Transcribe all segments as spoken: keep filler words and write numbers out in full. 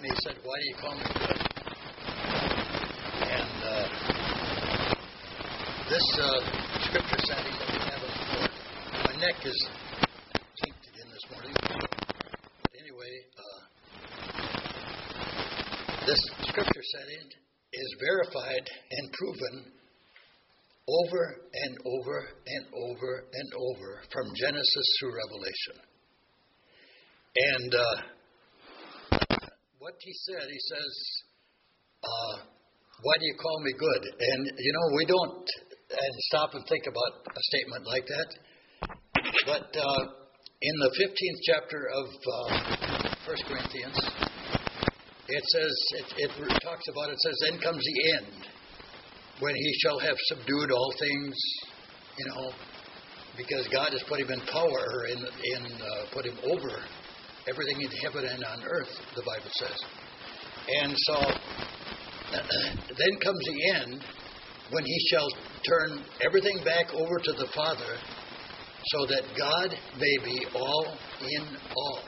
he said, "Why do you call me good?" And uh, this uh, scripture setting that we have on the board, my neck is kinked again this morning. But anyway, uh, this scripture setting is verified and proven over and over and over and over from Genesis through Revelation. And uh, what he said, he says, uh, why do you call me good? And, you know, we don't and stop and think about a statement like that. But uh, in the fifteenth chapter of uh, First Corinthians, it says, it, it talks about, it says, then comes the end, when he shall have subdued all things, you know, because God has put him in power and in, in, uh, put him over everything in heaven and on earth, the Bible says. And so, then comes the end, when he shall turn everything back over to the Father, so that God may be all in all.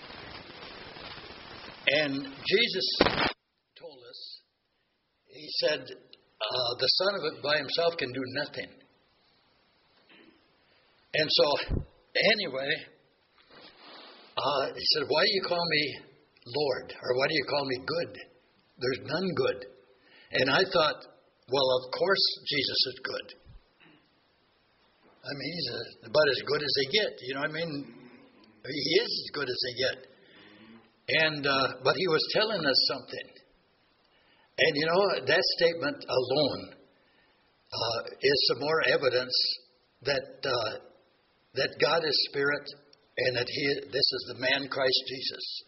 And Jesus told us, he said, uh, the Son of it by himself can do nothing. And so, anyway, uh, he said, why do you call me Lord? Or why do you call me good? There's none good. And I thought, well, of course Jesus is good. I mean, he's a, about as good as they get. You know what I mean? He is as good as they get. And uh, but he was telling us something. And, you know, that statement alone uh, is some more evidence that uh, that God is spirit and that he this is the man Christ Jesus.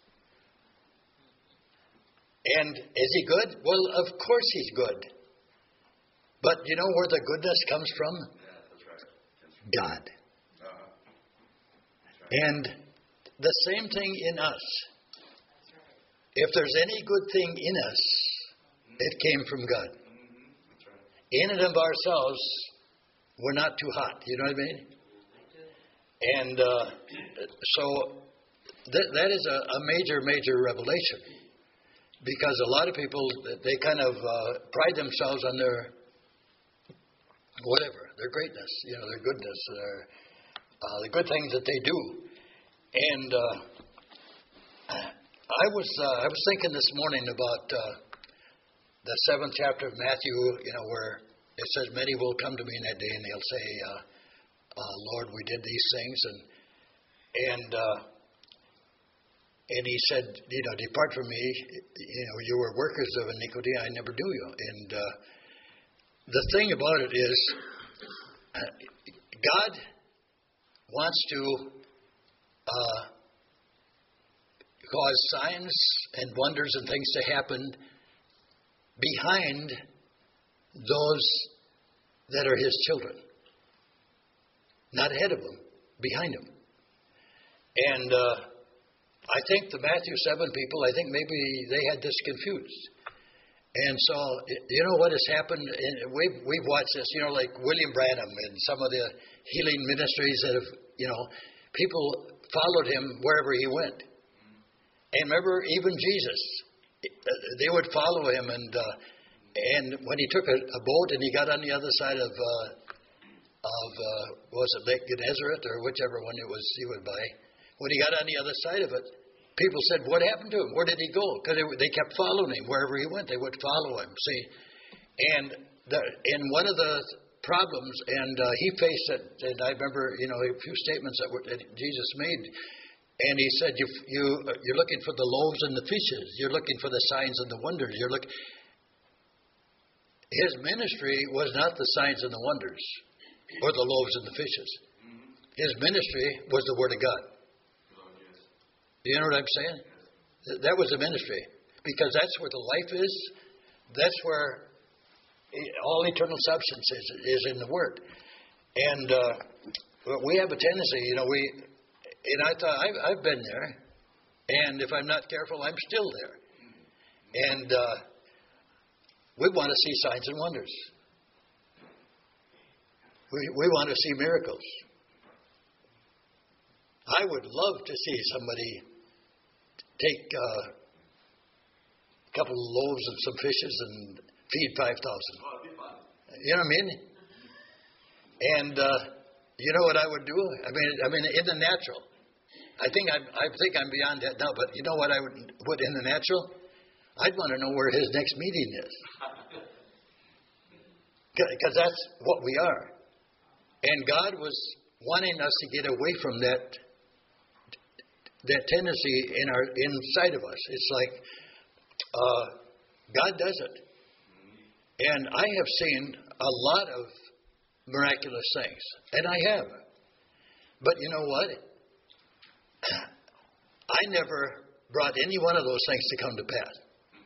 And is he good? Well, of course he's good. But you know where the goodness comes from? Yeah, that's right. That's right. God. Uh-huh. That's right. And the same thing in us. If there's any good thing in us, it came from God. Mm-hmm. That's right. In and of ourselves, we're not too hot. You know what I mean? And uh, so th- that is a, a major, major revelation. Because a lot of people, they kind of uh, pride themselves on their whatever, their greatness, you know, their goodness, their, uh, the good things that they do. And uh, I was uh, I was thinking this morning about uh, the seventh chapter of Matthew, you know, where it says, many will come to me in that day and they'll say, uh, uh, Lord, we did these things. And, and, uh, and he said, you know, depart from me, you know, you were workers of iniquity, I never knew you. And uh, the thing about it is, uh, God wants to uh, cause signs and wonders and things to happen behind those that are his children. Not ahead of them, behind them. And uh, I think the Matthew seven people, I think maybe they had this confused. And so, you know what has happened? And we've, we've watched this, you know, like William Branham and some of the healing ministries that have, you know, people followed him wherever he went. And remember, even Jesus, they would follow him. And uh, and when he took a, a boat and he got on the other side of, uh, of uh, was it Lake Gennesaret or whichever one it was he would by, when he got on the other side of it, people said, what happened to him? Where did he go? Because they, they kept following him. Wherever he went, they would follow him. See, and the, and one of the problems, and uh, he faced it, and I remember, you know, a few statements that, were, that Jesus made, and he said, you, you, you're looking for the loaves and the fishes. You're looking for the signs and the wonders. You're look. His ministry was not the signs and the wonders or the loaves and the fishes. His ministry was the Word of God. You know what I'm saying? That was the ministry. Because that's where the life is. That's where all eternal substance is, is in the Word. And uh, we have a tendency, you know, we, and I thought, I've, I've been there. And if I'm not careful, I'm still there. And uh, we want to see signs and wonders. We, we want to see miracles. I would love to see somebody take uh, couple of loaves and some fishes and feed five thousand. Well, it'd be fun. You know what I mean? And uh, you know what I would do? I mean, I mean, in the natural. I think I'm, I think I'm beyond that now. But you know what I would put in the natural? I'd want to know where his next meeting is, because that's what we are. And God was wanting us to get away from that that tendency in our inside of us. It's like uh, God does it, and I have seen a lot of miraculous things, and I have. But you know what? I never brought any one of those things to come to pass.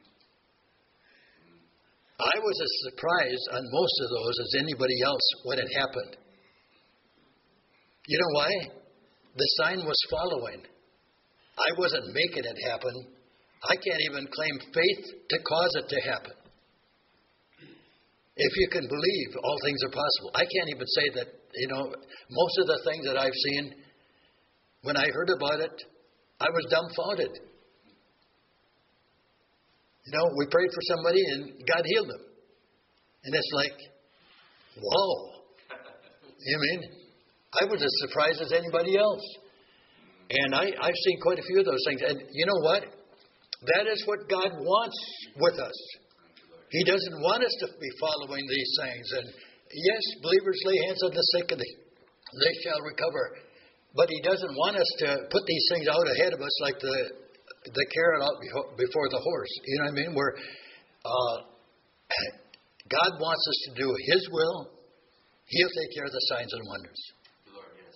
I was as surprised on most of those as anybody else when it happened. You know why? The sign was following. I wasn't making it happen. I can't even claim faith to cause it to happen. If you can believe, all things are possible. I can't even say that, you know, most of the things that I've seen, when I heard about it, I was dumbfounded. You know, we prayed for somebody and God healed them. And it's like, whoa. You mean? I was as surprised as anybody else. And I, I've seen quite a few of those things. And you know what? That is what God wants with us. He doesn't want us to be following these things. And yes, believers lay hands on the sick and they, they shall recover. But He doesn't want us to put these things out ahead of us like the the carrot out before the horse. You know what I mean? Where uh, God wants us to do His will. He'll take care of the signs and wonders. Lord, yes.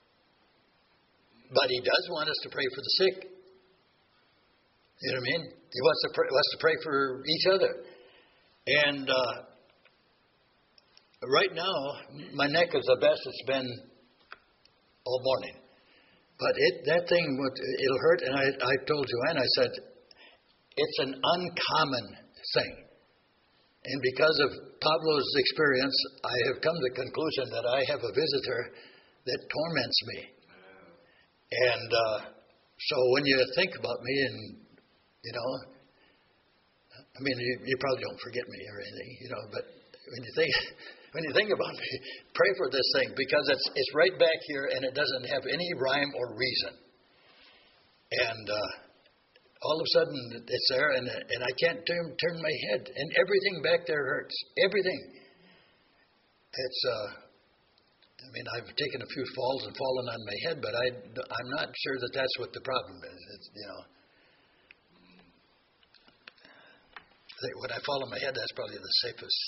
But He does want us to pray for the sick. You know what I mean? He wants to pray, wants to pray for each other. And uh, right now, my neck is the best it's been all morning. But it that thing, would, it'll hurt. And I, I told Joanne, I said, it's an uncommon thing. And because of Pablo's experience, I have come to the conclusion that I have a visitor that torments me. And uh, so when you think about me and, you know, I mean, you, you probably don't forget me or anything, you know, but when you think when you think about me, pray for this thing, because it's it's right back here and it doesn't have any rhyme or reason. And uh, all of a sudden it's there, and and I can't turn turn my head, and everything back there hurts. Everything. It's. Uh, I mean, I've taken a few falls and fallen on my head, but I I'm not sure that that's what the problem is. It's, you know. When I fall on my head, that's probably the safest.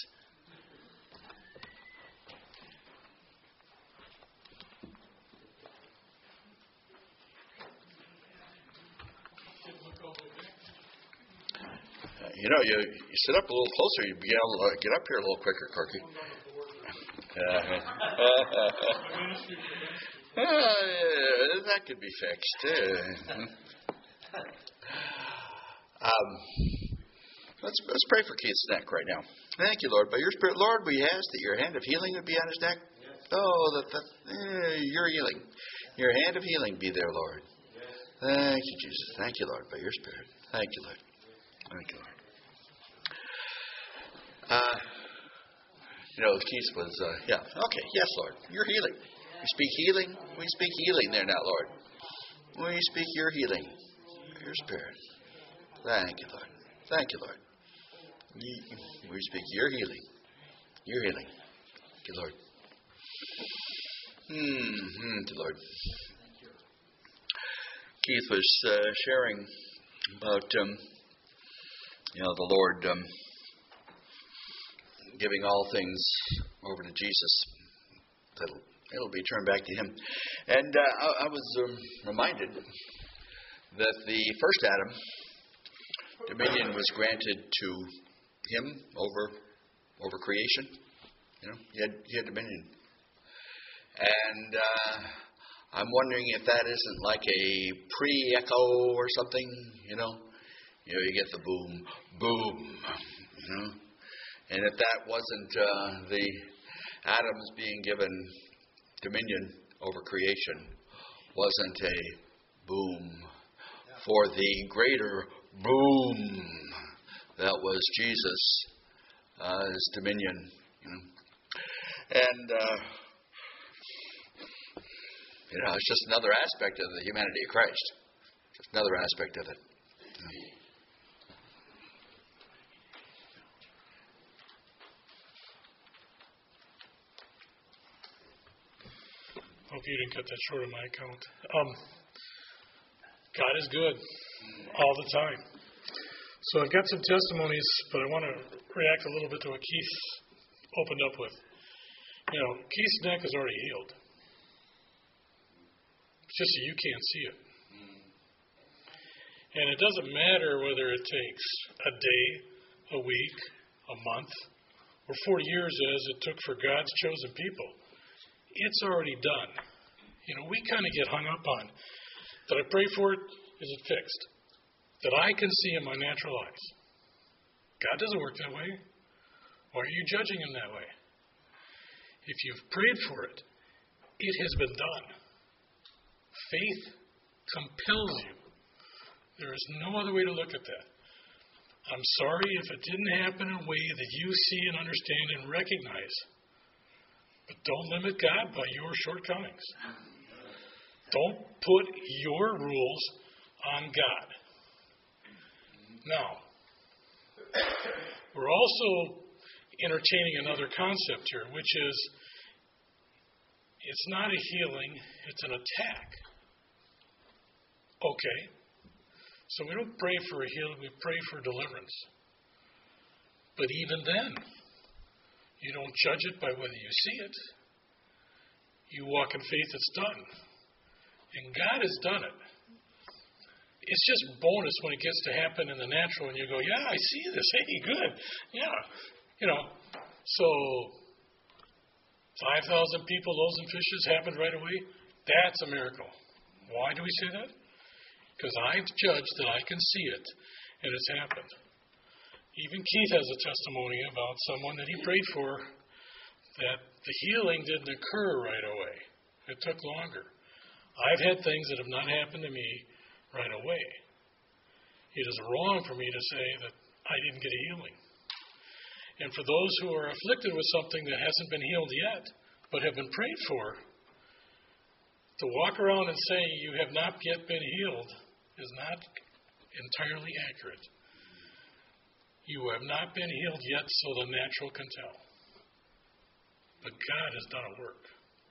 You know, you, you sit up a little closer, you be able to get up here a little quicker, Corky. uh, that could be fixed. um, let's let's pray for Keith's neck right now. Thank you, Lord. By your Spirit, Lord, we ask that your hand of healing would be on his neck. Oh, that, that eh, your healing, your hand of healing be there, Lord. Thank you, Jesus. Thank you, Lord, by your Spirit. Thank you, Lord. Thank you, Lord. Uh, you know, Keith was, uh, yeah, okay, yes, Lord, your healing. We speak healing. We speak healing there now, Lord. We speak your healing, your Spirit. Thank you, Lord. Thank you, Lord. We speak your healing, your healing. Thank you, Lord. Mm-hmm. Thank you, Lord. Keith was uh, sharing about, um, you know, the Lord um, giving all things over to Jesus. That'll, it'll be turned back to Him. And uh, I, I was um, reminded that the first Adam, dominion was granted to him over over creation. You know, he had, he had dominion. And uh, I'm wondering if that isn't like a pre-echo or something, you know. You know, you get the boom, boom, you know. And if that wasn't uh, the Adam's being given dominion over creation, wasn't a boom for the greater boom that was Jesus, uh, his dominion. You know. And, uh, you know, it's just another aspect of the humanity of Christ. Just another aspect of it. You know. Hope you didn't cut that short on my account. Um, God is good all the time. So I've got some testimonies, but I want to react a little bit to what Keith opened up with. You know, Keith's neck is already healed. It's just that you can't see it. And it doesn't matter whether it takes a day, a week, a month, or forty years as it took for God's chosen people. It's already done. You know, we kind of get hung up on, did I pray for it? Is it fixed? That I can see in my natural eyes. God doesn't work that way. Why are you judging him that way? If you've prayed for it, it has been done. Faith compels you. There is no other way to look at that. I'm sorry if it didn't happen in a way that you see and understand and recognize. But don't limit God by your shortcomings. Don't put your rules on God. Now, we're also entertaining another concept here, which is it's not a healing, it's an attack. Okay. So we don't pray for a healing, we pray for deliverance. But even then, you don't judge it by whether you see it. You walk in faith, it's done. And God has done it. It's just bonus when it gets to happen in the natural and you go, yeah, I see this. Hey, good. Yeah. You know, so five thousand people, loaves and fishes happened right away. That's a miracle. Why do we say that? Because I've judged that I can see it and it's happened. Even Keith has a testimony about someone that he prayed for that the healing didn't occur right away. It took longer. I've had things that have not happened to me right away. It is wrong for me to say that I didn't get a healing. And for those who are afflicted with something that hasn't been healed yet, but have been prayed for, to walk around and say you have not yet been healed is not entirely accurate. You have not been healed yet, so the natural can tell. But God has done a work.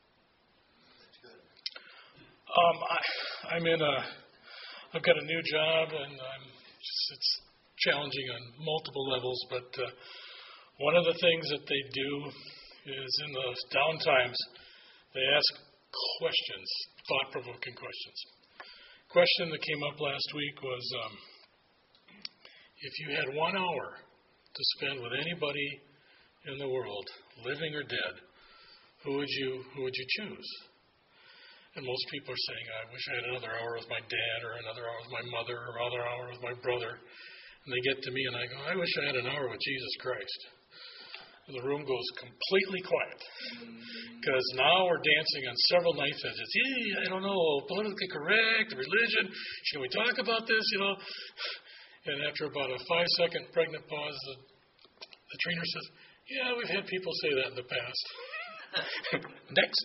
Um, I, I'm in a, I've got a new job, and I'm just, it's challenging on multiple levels. But uh, one of the things that they do is in the downtimes, they ask questions, thought-provoking questions. Question that came up last week was, um, if you had one hour to spend with anybody in the world, living or dead, who would you who would you choose? And most people are saying, I wish I had another hour with my dad, or another hour with my mother, or another hour with my brother. And they get to me and I go, I wish I had an hour with Jesus Christ. And the room goes completely quiet. Because now we're dancing on several knife edges. Yeah, I don't know, politically correct, religion. Should we talk about this, you know? And after about a five-second pregnant pause, the, the trainer says, yeah, we've had people say that in the past. Next.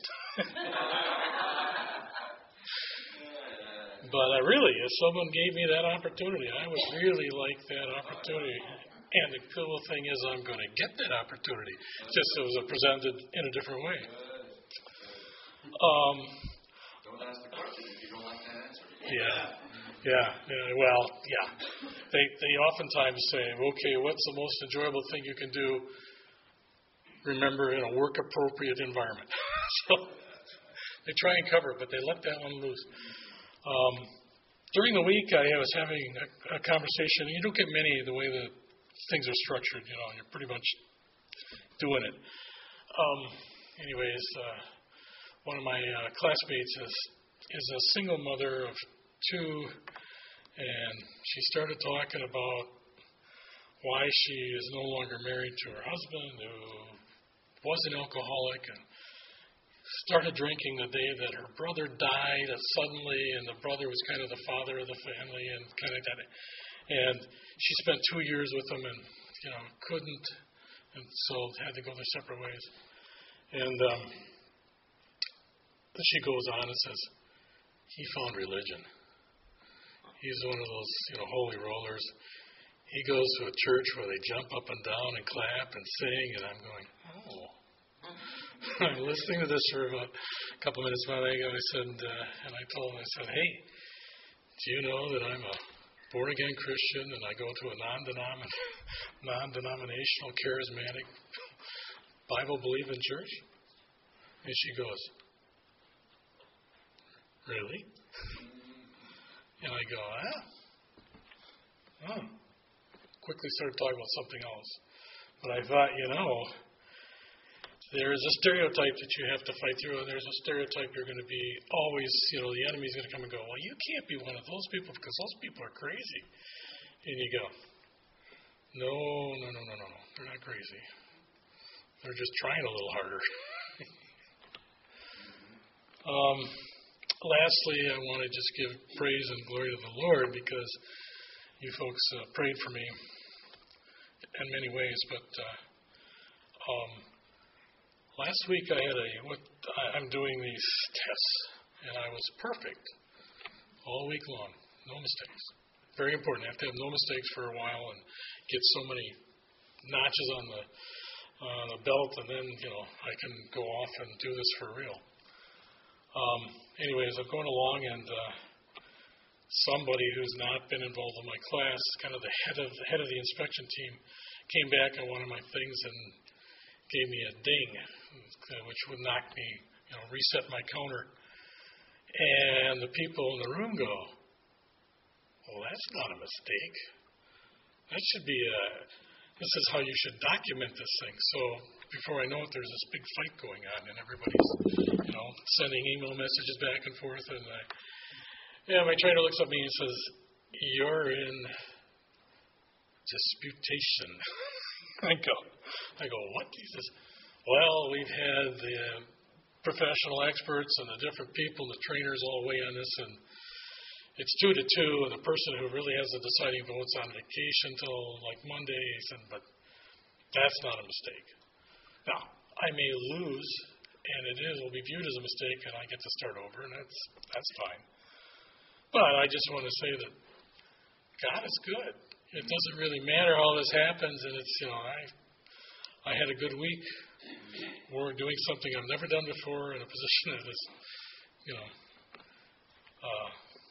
But I really, if someone gave me that opportunity, I would really like that opportunity. And the cool thing is I'm going to get that opportunity. Just it was presented in a different way. Um, Don't ask the question if you don't like that answer. Yeah. Yeah. yeah well, yeah. They they oftentimes say, okay, what's the most enjoyable thing you can do? Remember, in a work-appropriate environment. So they try and cover it, but they let that one loose. Um, during the week, I was having a, a conversation. You don't get many the way that things are structured, you know, you're pretty much doing it. Um, anyways, uh, one of my uh, classmates is, is a single mother of two, and she started talking about why she is no longer married to her husband, who was an alcoholic, and started drinking the day that her brother died suddenly, and the brother was kind of the father of the family, and kind of that. And she spent two years with him and, you know, couldn't, and so had to go their separate ways. And um, then she goes on and says, he found religion. He's one of those, you know, holy rollers. He goes to a church where they jump up and down and clap and sing, and I'm going, oh. I'm listening to this for about a couple minutes while I I said, uh, and I told him, I said, hey, do you know that I'm a born-again Christian and I go to a non-denomin- non-denominational, charismatic, Bible-believing church? And she goes, really? And I go, ah. Oh. Quickly started talking about something else. But I thought, you know, there is a stereotype that you have to fight through, and there's a stereotype you're going to be always, you know, the enemy's going to come and go, well, you can't be one of those people because those people are crazy. And you go, no, no, no, no, no, no. They're not crazy. They're just trying a little harder. um, lastly, I want to just give praise and glory to the Lord because you folks uh, prayed for me in many ways, but uh, um, last week I had a, what I, I'm doing these tests, and I was perfect all week long, no mistakes. Very important. I have to have no mistakes for a while and get so many notches on the on the belt, and then, you know, I can go off and do this for real. Um, anyways, I'm going along, and uh, somebody who's not been involved in my class, kind of the head of the head of the inspection team, came back on one of my things and gave me a ding, which would knock me, you know, reset my counter. And the people in the room go, well, that's not a mistake. That should be a, this is how you should document this thing. So before I know it, there's this big fight going on, and everybody's, you know, sending email messages back and forth. And I, yeah, my trainer looks at me and says, you're in disputation. I go, I go, what? He says, well, we've had the professional experts and the different people, the trainers all weigh on this, and it's two to two, and the person who really has the deciding vote's on vacation till like Monday. He said, but that's not a mistake. Now, I may lose, and it is will be viewed as a mistake, and I get to start over, and that's that's fine. But I just want to say that God is good. It doesn't really matter how this happens, and it's, you know, I I had a good week. We're doing something I've never done before in a position that is, you know, uh,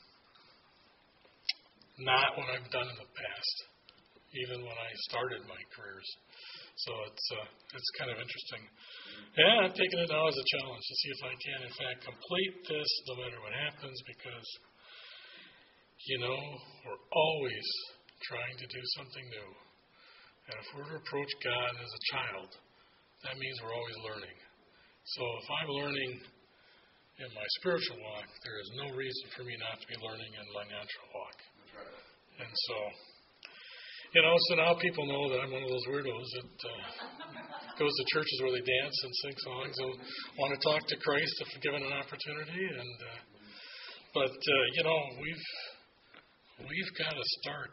not what I've done in the past, even when I started my careers. So it's uh, it's kind of interesting. And I'm taking it now as a challenge to see if I can, in fact, complete this no matter what happens, because, you know, we're always trying to do something new. And if we're to approach God as a child, that means we're always learning. So if I'm learning in my spiritual walk, there is no reason for me not to be learning in my natural walk. And so, you know, so now people know that I'm one of those weirdos that uh, goes to churches where they dance and sing songs and want to talk to Christ if given an opportunity. And uh, but uh, you know, we've we've got to start.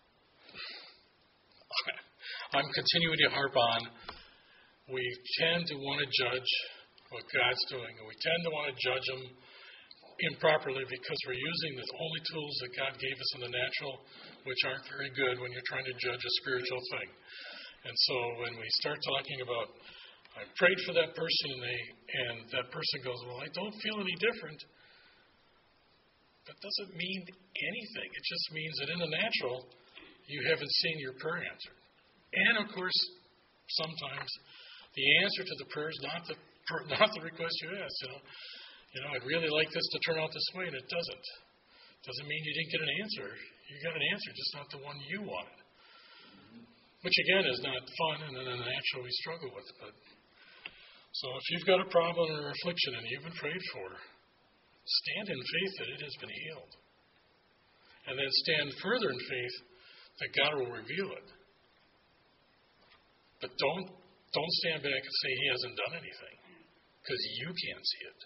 I'm continuing to harp on. We tend to want to judge what God's doing, and we tend to want to judge Him improperly because we're using the only tools that God gave us in the natural, which aren't very good when you're trying to judge a spiritual thing. And so when we start talking about, I prayed for that person, and they and that person goes, well, I don't feel any different. That doesn't mean anything. It just means that in the natural, you haven't seen your prayer answered. And of course, sometimes the answer to the prayer is not the not the request you asked. You know, you know, I'd really like this to turn out this way, and it doesn't. Doesn't mean you didn't get an answer. You got an answer, just not the one you wanted. Which again is not fun, and then in the natural we struggle with. But so if you've got a problem or affliction and you've been prayed for, stand in faith that it has been healed, and then stand further in faith that God will reveal it. But don't don't stand back and say He hasn't done anything, because you can't see it.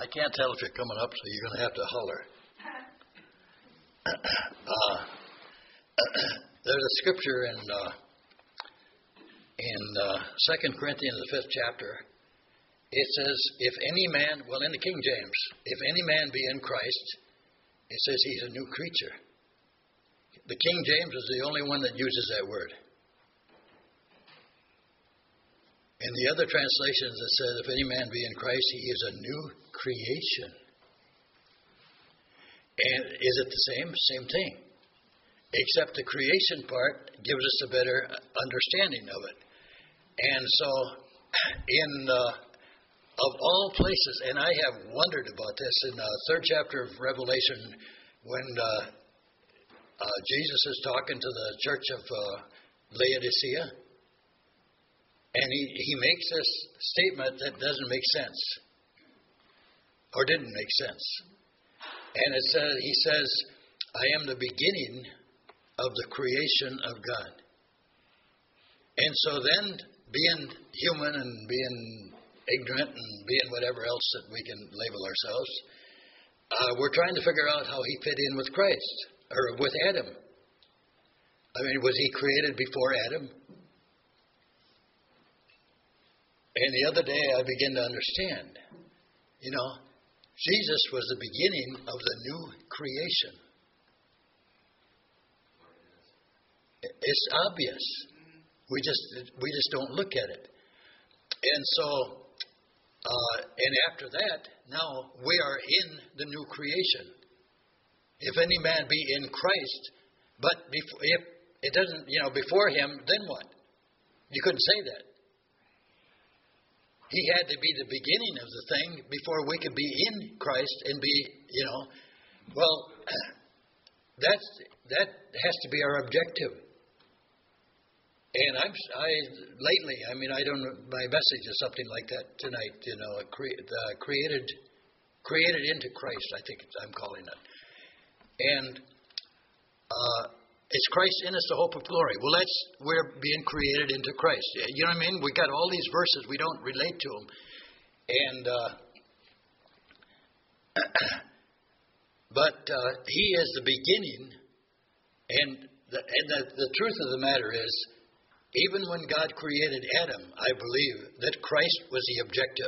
I can't tell if you're coming up, so you're going to have to holler. Uh, there's a scripture in uh, in uh, Second Corinthians, the fifth chapter. It says, if any man, well, in the King James, if any man be in Christ, it says he's a new creature. The King James is the only one that uses that word. In the other translations, it says, if any man be in Christ, he is a new creation. And is it the same? Same thing. Except the creation part gives us a better understanding of it. And so, in uh, of all places, and I have wondered about this in the third chapter of Revelation, when uh, uh, Jesus is talking to the church of uh, Laodicea, and he, he makes this statement that doesn't make sense, or didn't make sense. And it says, he says, I am the beginning of the creation of God. And so then, being human and being ignorant and being whatever else that we can label ourselves, uh, we're trying to figure out how he fit in with Christ, or with Adam. I mean, was he created before Adam? And the other day I began to understand, you know, Jesus was the beginning of the new creation. It's obvious. We just we just don't look at it. And so, uh, and after that, now we are in the new creation. If any man be in Christ, but before, if it doesn't, you know, before him, then what? You couldn't say that. He had to be the beginning of the thing before we could be in Christ and be, you know, well, that's that has to be our objective. And I'm, I lately, I mean, I don't know, my message is something like that tonight. You know, cre- uh, created, created into Christ. I think it's, I'm calling it. And uh, it's Christ in us, the hope of glory. Well, that's we're being created into Christ. You know what I mean? We got all these verses. We don't relate to them, and uh, but uh, He is the beginning. And the, and the, the truth of the matter is, even when God created Adam, I believe that Christ was the objective.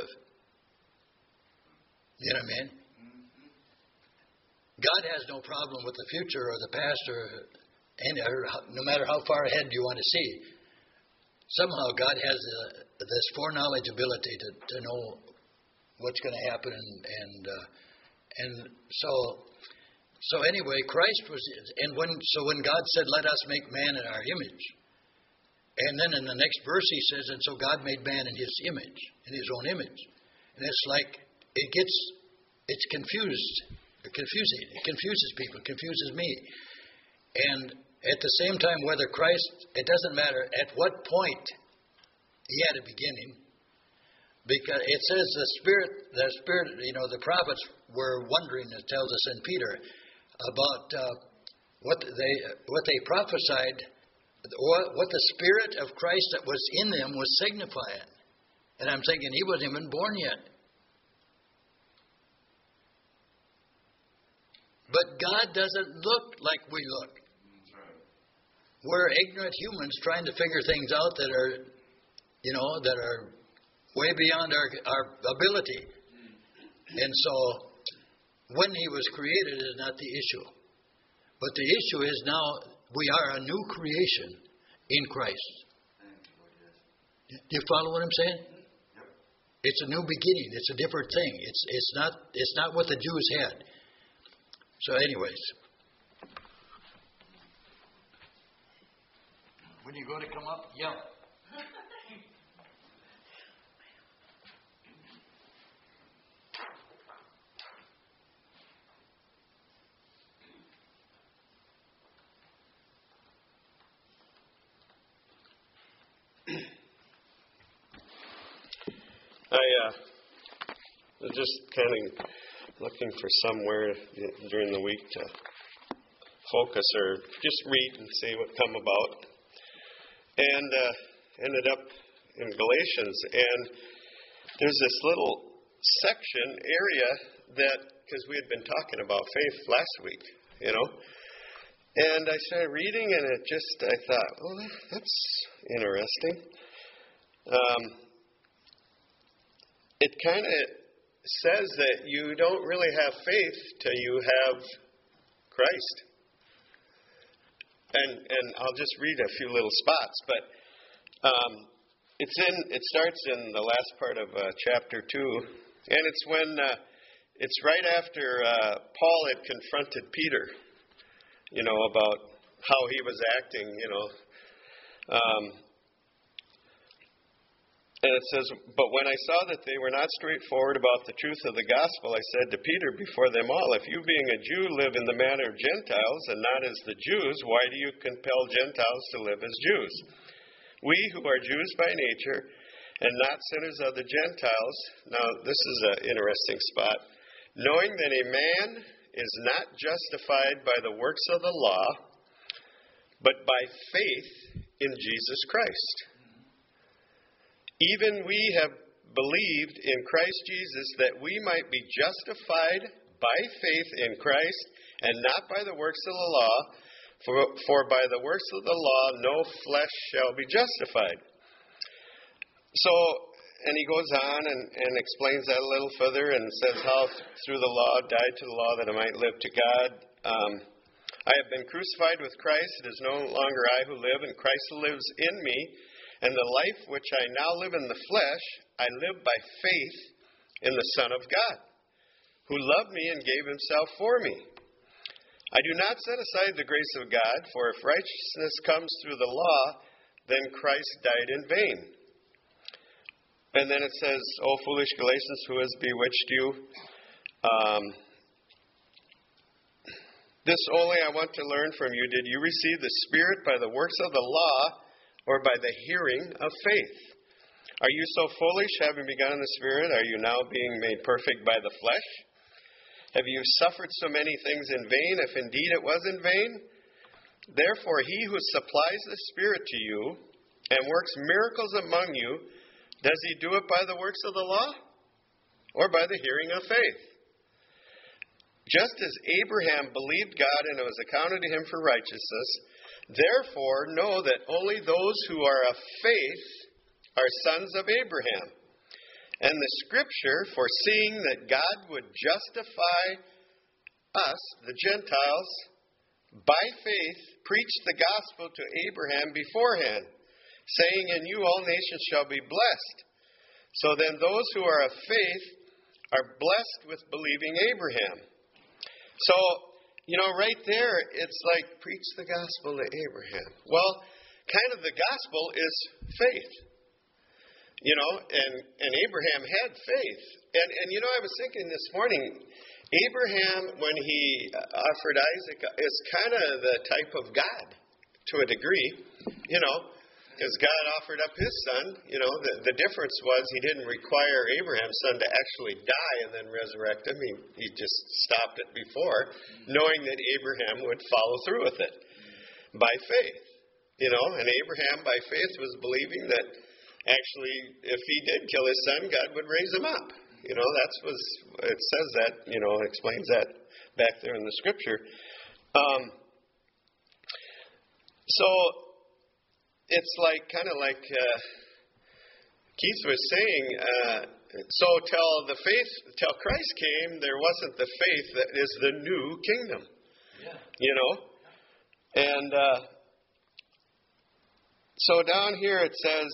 You know what I mean? God has no problem with the future or the past or any, or no matter how far ahead you want to see. Somehow God has a, this foreknowledge ability to, to know what's going to happen, and and, uh, and so so anyway, Christ was, and when so when God said, "Let us make man in our image," and then in the next verse He says, "And so God made man in His image, in His own image," and it's like it gets it's confused. Confusing. It confuses people. It confuses me. And at the same time, whether Christ, it doesn't matter at what point He had a beginning, because it says the Spirit, the Spirit, you know, the prophets were wondering. It tells us in Peter about uh, what they what they prophesied, what, what the Spirit of Christ that was in them was signifying. And I'm thinking He wasn't even born yet. But God doesn't look like we look. That's right. We're ignorant humans trying to figure things out that are, you know, that are way beyond our, our ability. And so, when He was created is not the issue. But the issue is now we are a new creation in Christ. Do you follow what I'm saying? It's a new beginning. It's a different thing. It's it's not it's not what the Jews had. So anyways, when you go to come up, yell. I uh, was just kind of looking for somewhere during the week to focus or just read and see what come about. And uh, ended up in Galatians. And there's this little section, area, that, because we had been talking about faith last week, you know. And I started reading, and it just, I thought, oh, that's interesting. Um, it kind of says that you don't really have faith till you have Christ. And and I'll just read a few little spots, but um, it's in. It starts in the last part of uh, chapter two, and it's when uh, it's right after uh, Paul had confronted Peter, you know, about how he was acting, you know. Um, and it says, "But when I saw that they were not straightforward about the truth of the gospel, I said to Peter before them all, if you being a Jew live in the manner of Gentiles and not as the Jews, why do you compel Gentiles to live as Jews? We who are Jews by nature and not sinners of the Gentiles," now this is an interesting spot, "knowing that a man is not justified by the works of the law, but by faith in Jesus Christ. Even we have believed in Christ Jesus that we might be justified by faith in Christ and not by the works of the law, for, for by the works of the law no flesh shall be justified." So, and he goes on and, and explains that a little further and says how through the law died to the law that I might live to God. Um, "I have been crucified with Christ. It is no longer I who live, and Christ lives in me. And the life which I now live in the flesh, I live by faith in the Son of God, who loved me and gave himself for me. I do not set aside the grace of God, for if righteousness comes through the law, then Christ died in vain." And then it says, "O foolish Galatians, who has bewitched you? Um, this only I want to learn from you. Did you receive the Spirit by the works of the law, or by the hearing of faith? Are you so foolish, having begun in the Spirit? Are you now being made perfect by the flesh? Have you suffered so many things in vain, if indeed it was in vain? Therefore, he who supplies the Spirit to you and works miracles among you, does he do it by the works of the law, or by the hearing of faith? Just as Abraham believed God, and it was accounted to him for righteousness, therefore know that only those who are of faith are sons of Abraham. And the Scripture, foreseeing that God would justify us, the Gentiles, by faith, preached the gospel to Abraham beforehand, saying, in you all nations shall be blessed. So then those who are of faith are blessed with believing Abraham." So, you know, right there, it's like, preach the gospel to Abraham. Well, kind of the gospel is faith. You know, and, and Abraham had faith. And, and, you know, I was thinking this morning, Abraham, when he offered Isaac, is kind of the type of God, to a degree, you know, because God offered up his son. You know, the, the difference was he didn't require Abraham's son to actually die and then resurrect him. He, he just stopped it before, knowing that Abraham would follow through with it by faith. You know, and Abraham by faith was believing that actually if he did kill his son, God would raise him up. You know, that's was it says that, you know, it explains that back there in the Scripture. Um, so it's like, kind of like uh, Keith was saying, uh, so till the faith, till Christ came, there wasn't the faith that is the new kingdom. Yeah. You know? And uh, so down here it says,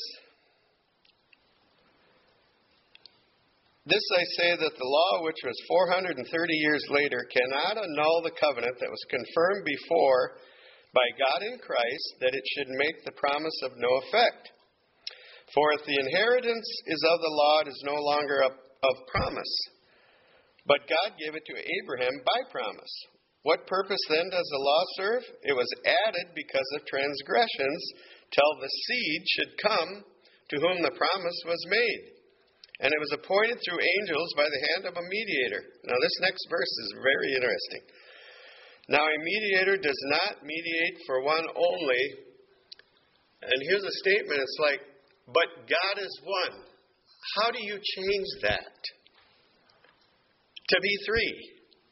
"This I say that the law, which was four hundred thirty years later, cannot annul the covenant that was confirmed before by God in Christ, that it should make the promise of no effect. For if the inheritance is of the law, it is no longer of, of promise. But God gave it to Abraham by promise. What purpose then does the law serve? It was added because of transgressions, till the seed should come to whom the promise was made. And it was appointed through angels by the hand of a mediator." Now this next verse is very interesting. "Now a mediator does not mediate for one only." And here's a statement. It's like, but God is one. How do you change that? to be three.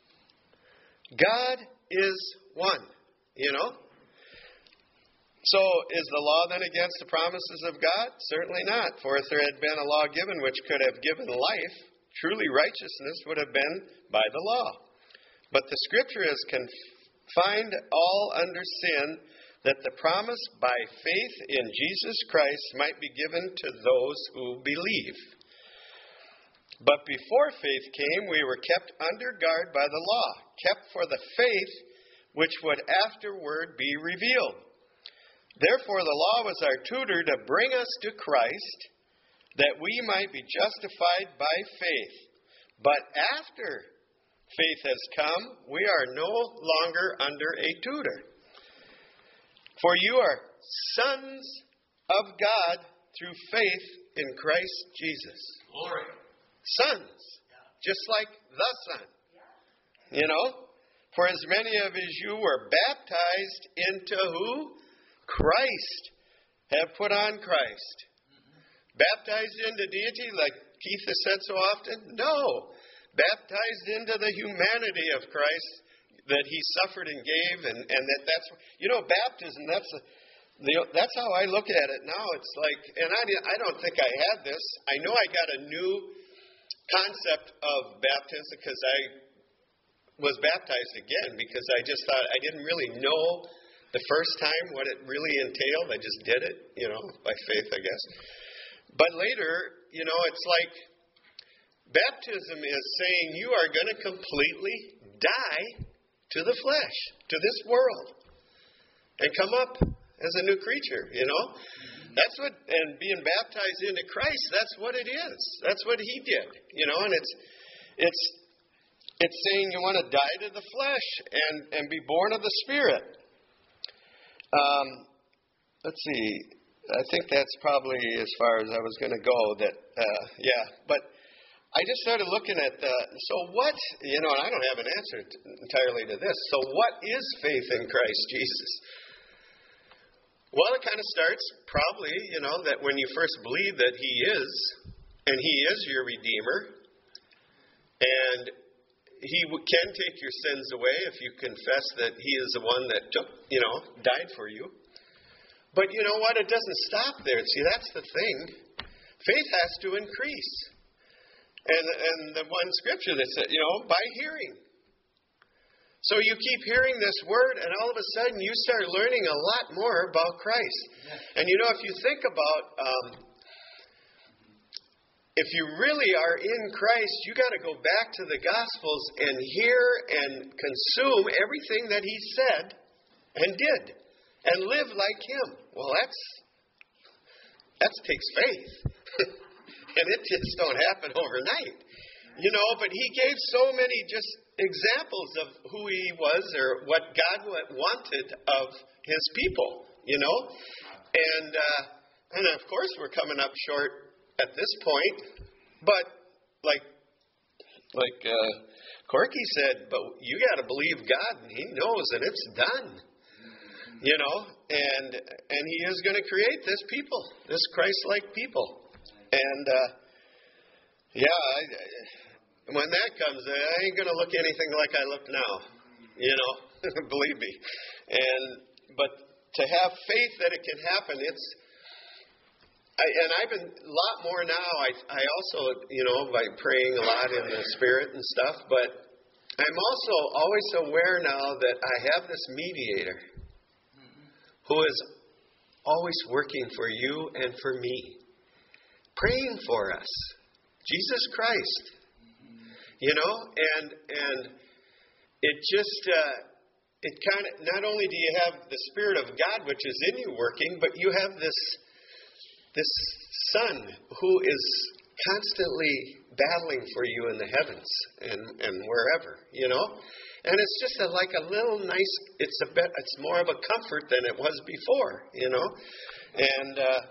God is one, you know. So is the law then against the promises of God? Certainly not. For if there had been a law given which could have given life, truly righteousness would have been by the law. But the Scripture has confined all under sin, that the promise by faith in Jesus Christ might be given to those who believe. But before faith came, we were kept under guard by the law, kept for the faith which would afterward be revealed. Therefore the law was our tutor to bring us to Christ, that we might be justified by faith. But after faith has come, we are no longer under a tutor. For you are sons of God through faith in Christ Jesus. Glory. Sons, just like the Son. You know, for as many of as you were baptized into who? Christ. Have put on Christ. Baptized into deity, like Keith has said so often? No. Baptized into the humanity of Christ, that he suffered and gave, and, and that that's, you know, baptism, that's a, the, that's how I look at it now. It's like, and I, I don't think I had this. I know I got a new concept of baptism because I was baptized again, because I just thought I didn't really know the first time what it really entailed. I just did it, you know, by faith, I guess. But later, you know, it's like baptism is saying you are going to completely die to the flesh, to this world, and come up as a new creature, you know. That's what, and being baptized into Christ, that's what it is. That's what he did, you know, and it's it's it's saying you want to die to the flesh and, and be born of the Spirit. Um, let's see, I think that's probably as far as I was going to go, that, uh, yeah, but I just started looking at the, so what, you know, and I don't have an answer to, entirely to this. So what is faith in Christ Jesus? Well, it kind of starts probably, you know, that when you first believe that he is, and he is your Redeemer, and he can take your sins away if you confess that he is the one that took, you know, died for you. But you know what? It doesn't stop there. See, that's the thing. Faith has to increase. And and the one scripture that said, you know, by hearing. So you keep hearing this word, and all of a sudden you start learning a lot more about Christ. And you know, if you think about, um, if you really are in Christ, you got to go back to the Gospels and hear and consume everything that he said and did, and live like him. Well, that's that takes faith. And it just don't happen overnight. You know, but he gave so many just examples of who he was, or what God wanted of his people, you know. And, uh, and of course, we're coming up short at this point. But like like uh, Corky said, but you got to believe God, and he knows, and it's done. You know, and and he is going to create this people, this Christ-like people. And, uh, yeah, I, when that comes, I ain't going to look anything like I look now, you know, believe me. And but to have faith that it can happen, it's, I, and I've been a lot more now. I, I also, you know, by praying a lot in the Spirit and stuff, but I'm also always aware now that I have this mediator who is always working for you and for me. Praying for us, Jesus Christ, you know, and and it just uh, it kind of, not only do you have the Spirit of God which is in you working, but you have this this Son who is constantly battling for you in the heavens and, and wherever, you know, and it's just a, like a little nice. It's a bit. It's more of a comfort than it was before, you know, and. Uh,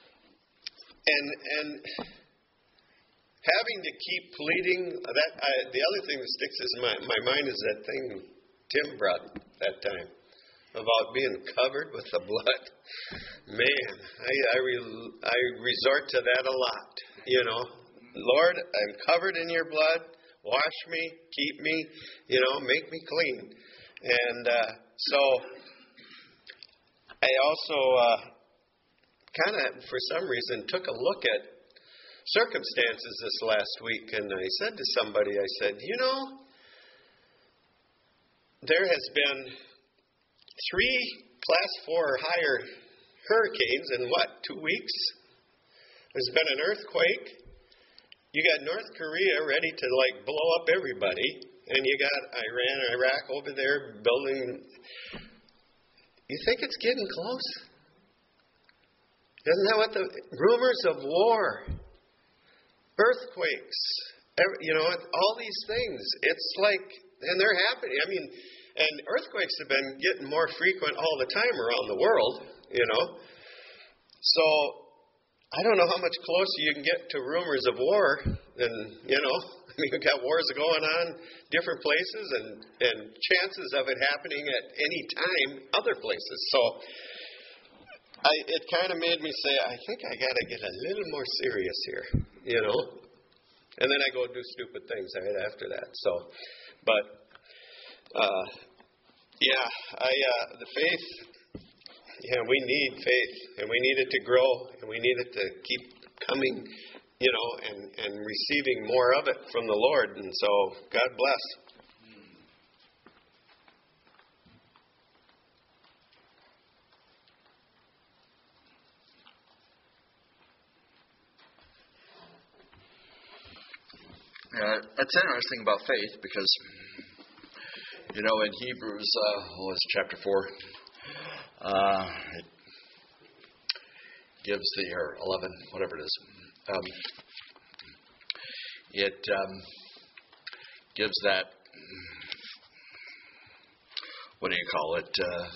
And and having to keep pleading, that I, the other thing that sticks in my, my mind is that thing Tim brought that time about being covered with the blood. Man, I I, re, I resort to that a lot. You know, Lord, I'm covered in your blood. wash me, keep me, you know, make me clean. And uh, so I also uh, kind of, for some reason, took a look at circumstances this last week, and I said to somebody, I said, you know, there has been three class four or higher hurricanes in what, two weeks? There's been an earthquake. You got North Korea ready to like blow up everybody, and you got Iran, Iraq over there building. You think it's getting close? Isn't that what the rumors of war, earthquakes, every, you know, all these things? It's like, and they're happening. I mean, and earthquakes have been getting more frequent all the time around the world, you know. So I don't know how much closer you can get to rumors of war than, you know, I mean, you've got wars going on different places and, and chances of it happening at any time other places. So I, it kind of made me say, I think I got to get a little more serious here, you know. And then I go do stupid things right after that. So, but, uh, yeah, I uh, the faith, yeah, we need faith, and we need it to grow, and we need it to keep coming, you know, and, and receiving more of it from the Lord. And so, God bless. Yeah, that's interesting about faith because, you know, in Hebrews, uh, what was it, chapter four, uh, it gives the, or eleven, whatever it is, um, it um, gives that, what do you call it, uh,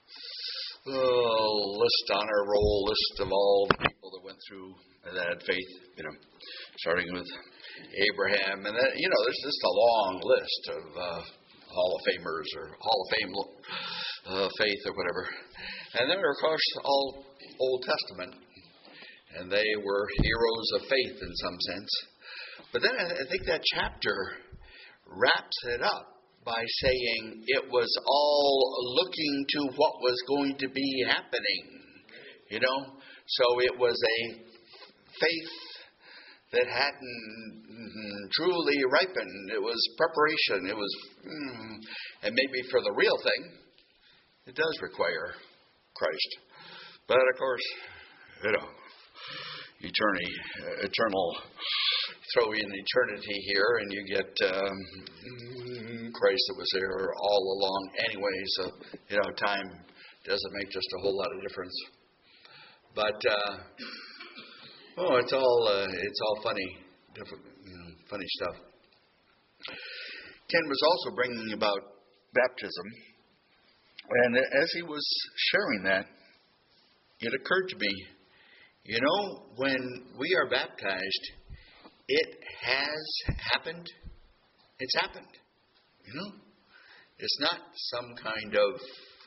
oh, list, honor roll, list of all the people that went through that had faith, you know, starting with Abraham, and then, you know, there's just a long list of uh, Hall of Famers or Hall of Fame uh, faith or whatever. And then, of course, all Old Testament, and they were heroes of faith in some sense. But then I, I think that chapter wraps it up by saying it was all looking to what was going to be happening, you know. So it was a faith that hadn't truly ripened. It was preparation. It was, mm, and maybe for the real thing, it does require Christ. But of course, you know, eternity, eternal, throw in eternity here, and you get um, Christ that was there all along anyway. So, you know, time doesn't make just a whole lot of difference. But uh, oh, it's all uh, it's all funny, different, you know, funny stuff. Ken was also bringing about baptism, and as he was sharing that, it occurred to me, you know, when we are baptized, it has happened. It's happened. You know, it's not some kind of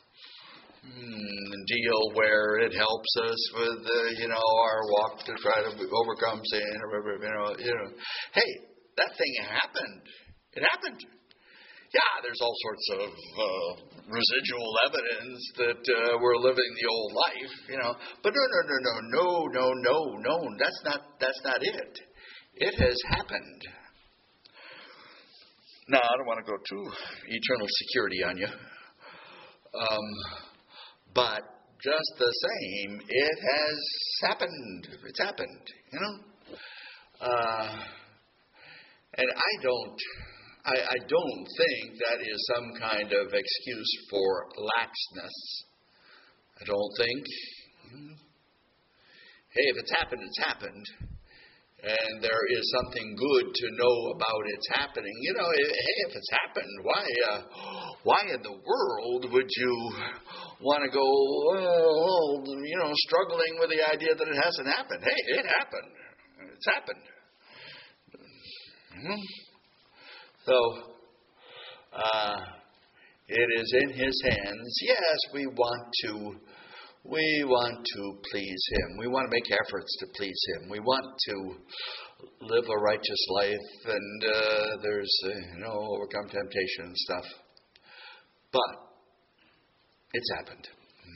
Mm, deal where it helps us with, uh, you know, our walk to try to overcome sin or whatever, you know, you know. Hey, that thing happened. It happened. Yeah, there's all sorts of uh, residual evidence that uh, we're living the old life, you know. But no, no, no, no, no, no, no, no. That's not. That's not it. It has happened. Now, I don't want to go to eternal security on you. Um, But just the same, it has happened. It's happened, you know. Uh, and I don't, I, I don't think that is some kind of excuse for laxness. I don't think. Hey, if it's happened, it's happened. And there is something good to know about its happening. You know, hey, if it's happened, why, uh, why in the world would you want to go, oh, you know, struggling with the idea that it hasn't happened? Hey, it happened. It's happened. Mm-hmm. So, uh, it is in His hands. Yes, we want to, we want to please Him. We want to make efforts to please Him. We want to live a righteous life, and uh, there's, uh, you know, overcome temptation and stuff. But it's happened.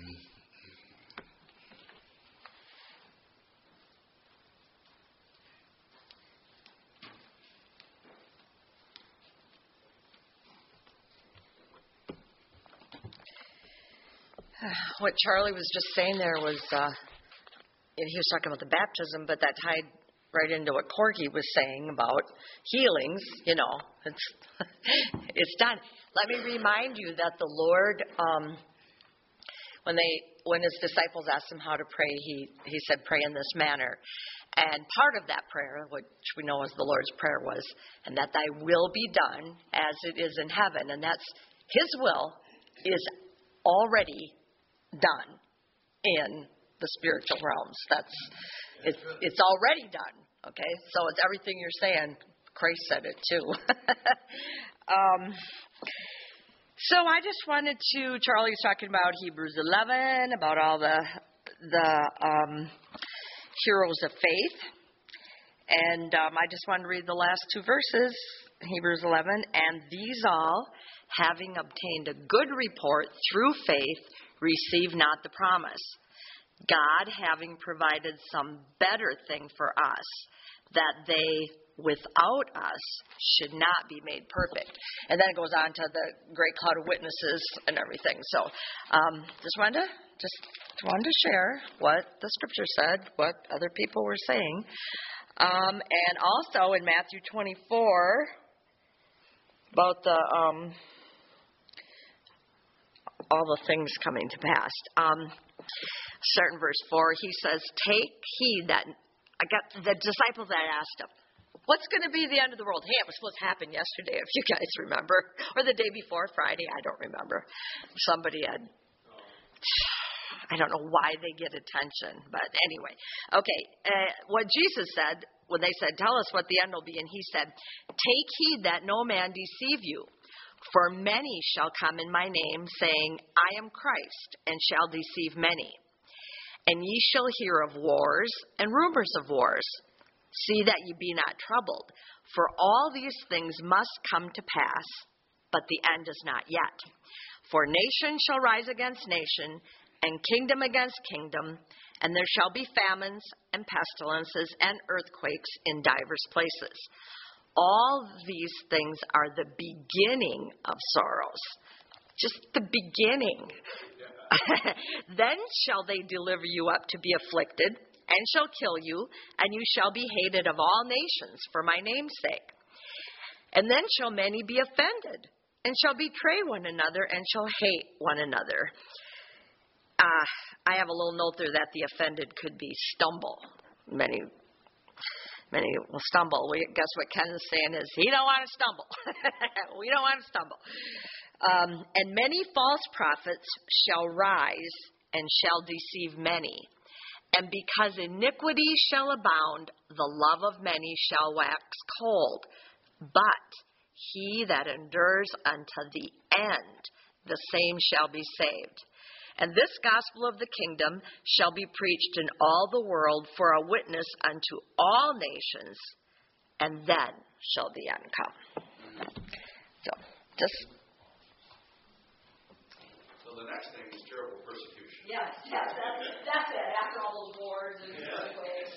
What Charlie was just saying there was, uh, he was talking about the baptism, but that tied right into what Corky was saying about healings. You know, it's it's done. Let me remind you that the Lord, um, when they when his disciples asked him how to pray, he he said, "Pray in this manner." And part of that prayer, which we know as the Lord's Prayer, was, "And that thy will be done as it is in heaven." And that's his will is already done in the spiritual realms. That's it's it's already done. Okay, so it's everything you're saying. Christ said it too. um, so I just wanted to. Charlie's talking about Hebrews eleven, about all the the um, heroes of faith, and um, I just wanted to read the last two verses. Hebrews eleven, and these all, having obtained a good report through faith, receive not the promise. God having provided some better thing for us, that they without us should not be made perfect. And then it goes on to the great cloud of witnesses and everything. So um, just wanted to just wanted to share what the scripture said, what other people were saying. Um, and also in Matthew twenty-four, about the um, all the things coming to pass. Um, starting verse four, he says, "Take heed that." I got the disciples that asked him, "What's going to be the end of the world?" Hey, it was supposed to happen yesterday, if you guys remember, or the day before, Friday. I don't remember. Somebody had. I don't know why they get attention, but anyway. Okay, uh, what Jesus said when they said, "Tell us what the end will be," and he said, "Take heed that no man deceive you. For many shall come in my name, saying, I am Christ, and shall deceive many. And ye shall hear of wars and rumors of wars. See that ye be not troubled, for all these things must come to pass, but the end is not yet. For nation shall rise against nation, and kingdom against kingdom, and there shall be famines and pestilences and earthquakes in divers places. All these things are the beginning of sorrows." Just the beginning. "Then shall they deliver you up to be afflicted, and shall kill you, and you shall be hated of all nations for my name's sake. And then shall many be offended, and shall betray one another, and shall hate one another." Uh, I have a little note there that the offended could be stumble. Many Many will stumble. We, guess what Ken is saying is, he don't want to stumble. We don't want to stumble. Um, "and many false prophets shall rise and shall deceive many. And because iniquity shall abound, the love of many shall wax cold. But he that endures unto the end, the same shall be saved. And this gospel of the kingdom shall be preached in all the world for a witness unto all nations, and then shall the end come." So, just. So the next thing is terrible persecution. Yes, yes, that's it. That's it. After all those wars and earthquakes.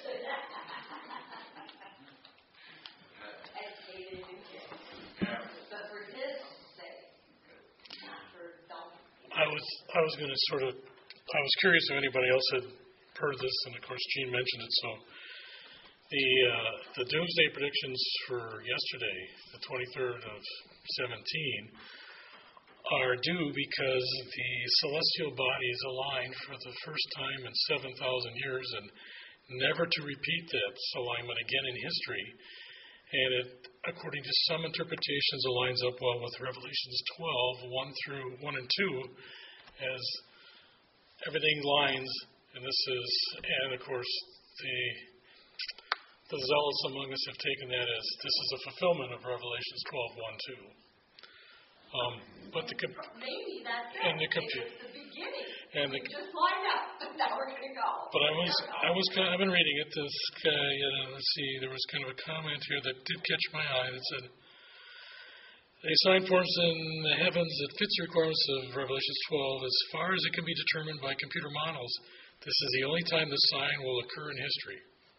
And hated and killed. But for his sake, not for don't. I was I was going to sort of I was curious if anybody else had heard this, and of course Gene mentioned it. So the uh, the doomsday predictions for yesterday, the twenty-third of seventeen, are due because the celestial bodies aligned for the first time in seven thousand years, and never to repeat that alignment again in history. And it, according to some interpretations, aligns up well with Revelations twelve, one through one and two, as everything lines, and this is, and of course, the the zealots among us have taken that as this is a fulfillment of Revelations twelve, one, two. Um, but the comp- Maybe that's it. and the Maybe computer it's the beginning. and the We just lined up. Now we're going to go. But I was, I was, kind of, I've been reading it. This guy, uh, let's see, there was kind of a comment here that did catch my eye that said, "A sign forms in the heavens that fits the requirements of Revelation twelve as far as it can be determined by computer models. This is the only time the sign will occur in history."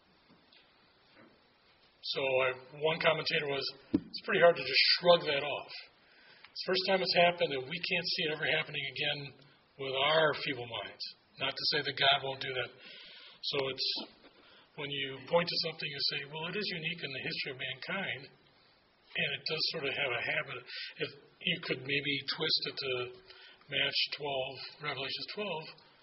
So I, one commentator was, it's pretty hard to just shrug that off. It's the first time it's happened, and we can't see it ever happening again with our feeble minds. Not to say that God won't do that. So it's when you point to something, you say, well, it is unique in the history of mankind, and it does sort of have a habit. If you could maybe twist it to match twelve, Revelation twelve,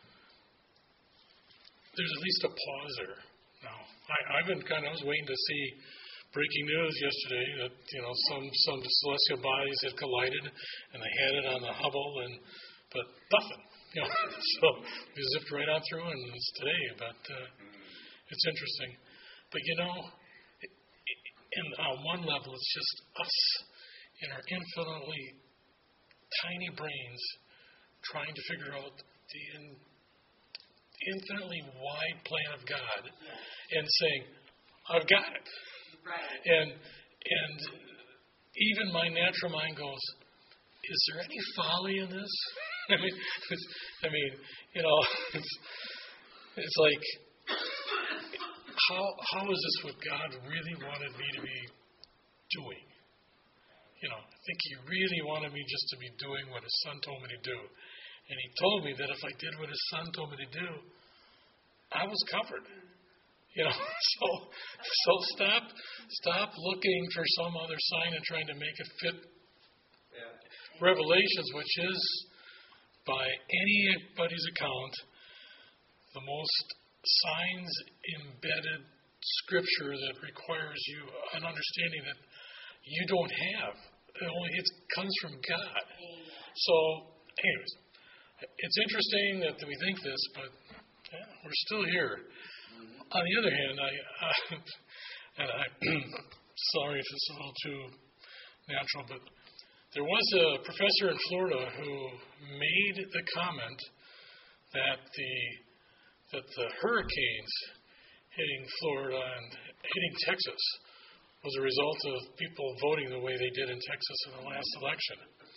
there's at least a pause there. Now, I, I've been kind of, I was waiting to see breaking news yesterday that, you know, some, some celestial bodies had collided, and they had it on the Hubble, and but nothing. You know, so we zipped right on through, and it's today. But uh, it's interesting. But you know, it, it, and on one level, it's just us in our infinitely tiny brains trying to figure out the in, infinitely wide plan of God, and saying, "I've got it." Right. And and even my natural mind goes, "Is there any folly in this?" I mean, it's, I mean, you know, it's it's like, how how is this what God really wanted me to be doing? You know, I think He really wanted me just to be doing what His Son told me to do, and He told me that if I did what His Son told me to do, I was covered. You know, so so stop stop looking for some other sign and trying to make it fit Yeah. Revelations, which is, by anybody's account, the most signs embedded scripture that requires you an understanding that you don't have. It only it comes from God. So, anyways, it's interesting that we think this, but yeah, we're still here. On the other hand, I, uh, and I'm sorry if it's a little too natural, but there was a professor in Florida who made the comment that the that the hurricanes hitting Florida and hitting Texas was a result of people voting the way they did in Texas in the last election.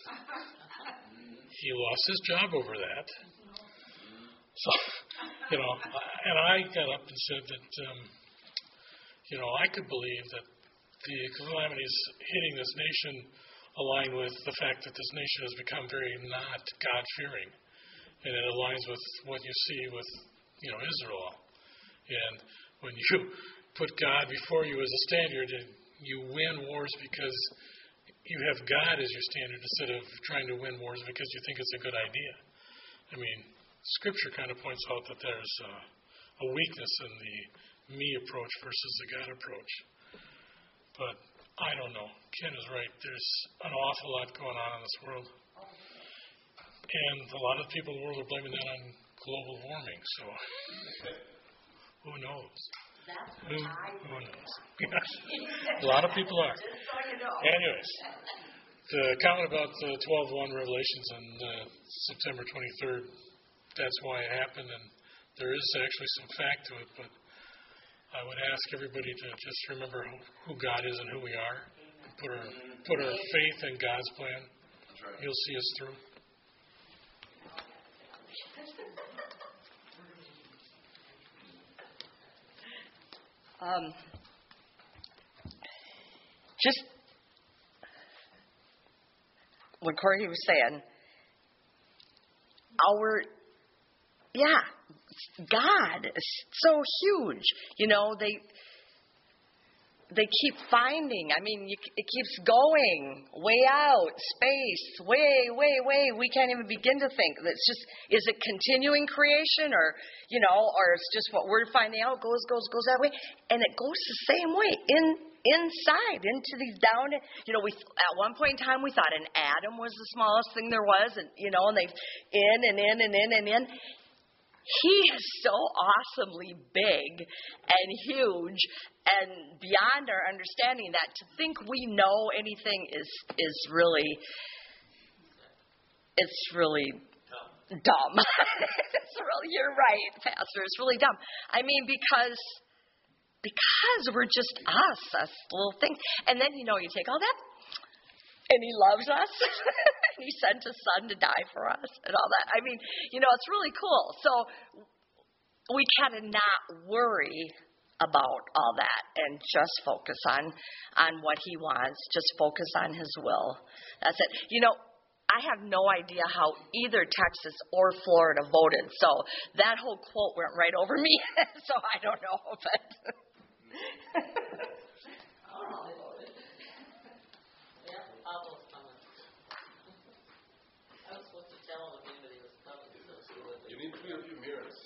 He lost his job over that. So, you know, and I got up and said that, um, you know, I could believe that the calamities hitting this nation align with the fact that this nation has become very not God-fearing. And it aligns with what you see with, you know, Israel. And when you put God before you as a standard, and you win wars because you have God as your standard instead of trying to win wars because you think it's a good idea. I mean, Scripture kind of points out that there's uh, a weakness in the me approach versus the God approach. But I don't know. Ken is right. There's an awful lot going on in this world. And a lot of people in the world are blaming that on global warming. So who knows? Who, who knows? A lot of people are. Anyways, the comment about the twelve one Revelations on uh, September twenty-third, that's why it happened, and there is actually some fact to it, but I would ask everybody to just remember who, who God is and who we are, and put our, put our faith in God's plan. Right. He'll see us through. Um, just what Corey was saying, our, yeah, God is so huge. You know, they they keep finding. I mean, you, it keeps going way out, space, way, way, way. We can't even begin to think. It's just, is it continuing creation, or, you know, or it's just what we're finding out goes, goes, goes that way, and it goes the same way in inside into these down. You know, we at one point in time we thought an atom was the smallest thing there was, and you know, and they in and in and in and in. He is so awesomely big and huge and beyond our understanding that to think we know anything is is really it's really dumb. It's really, you're right, Pastor. It's really dumb. I mean, because because we're just us, us little things. And then, you know, you take all that, and He loves us, and He sent His Son to die for us, and all that. I mean, you know, it's really cool. So we kind of not worry about all that and just focus on on what He wants. Just focus on His will. That's it. You know, I have no idea how either Texas or Florida voted, so that whole quote went right over me. So I don't know, but I don't know how they voted. Yeah, Pablo's coming. I was supposed to tell him if anybody was coming, so she would. You need to be a few mirrors.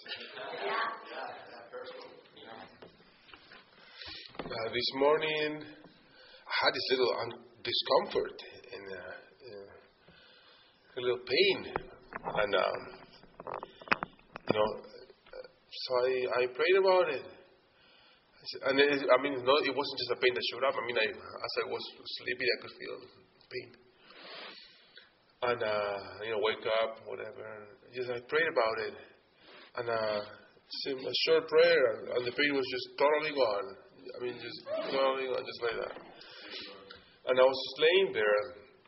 Uh, this morning, I had this little un- discomfort and uh, uh, a little pain, and um, you know, so I, I prayed about it. I said, and it, I mean, no, it wasn't just a pain that showed up. I mean, I, as I was sleeping, I could feel pain, and uh, you know, wake up, whatever. Just I prayed about it, and uh, it's a short prayer, and, and the pain was just totally gone. I mean, just totally gone, just like that. And I was just laying there.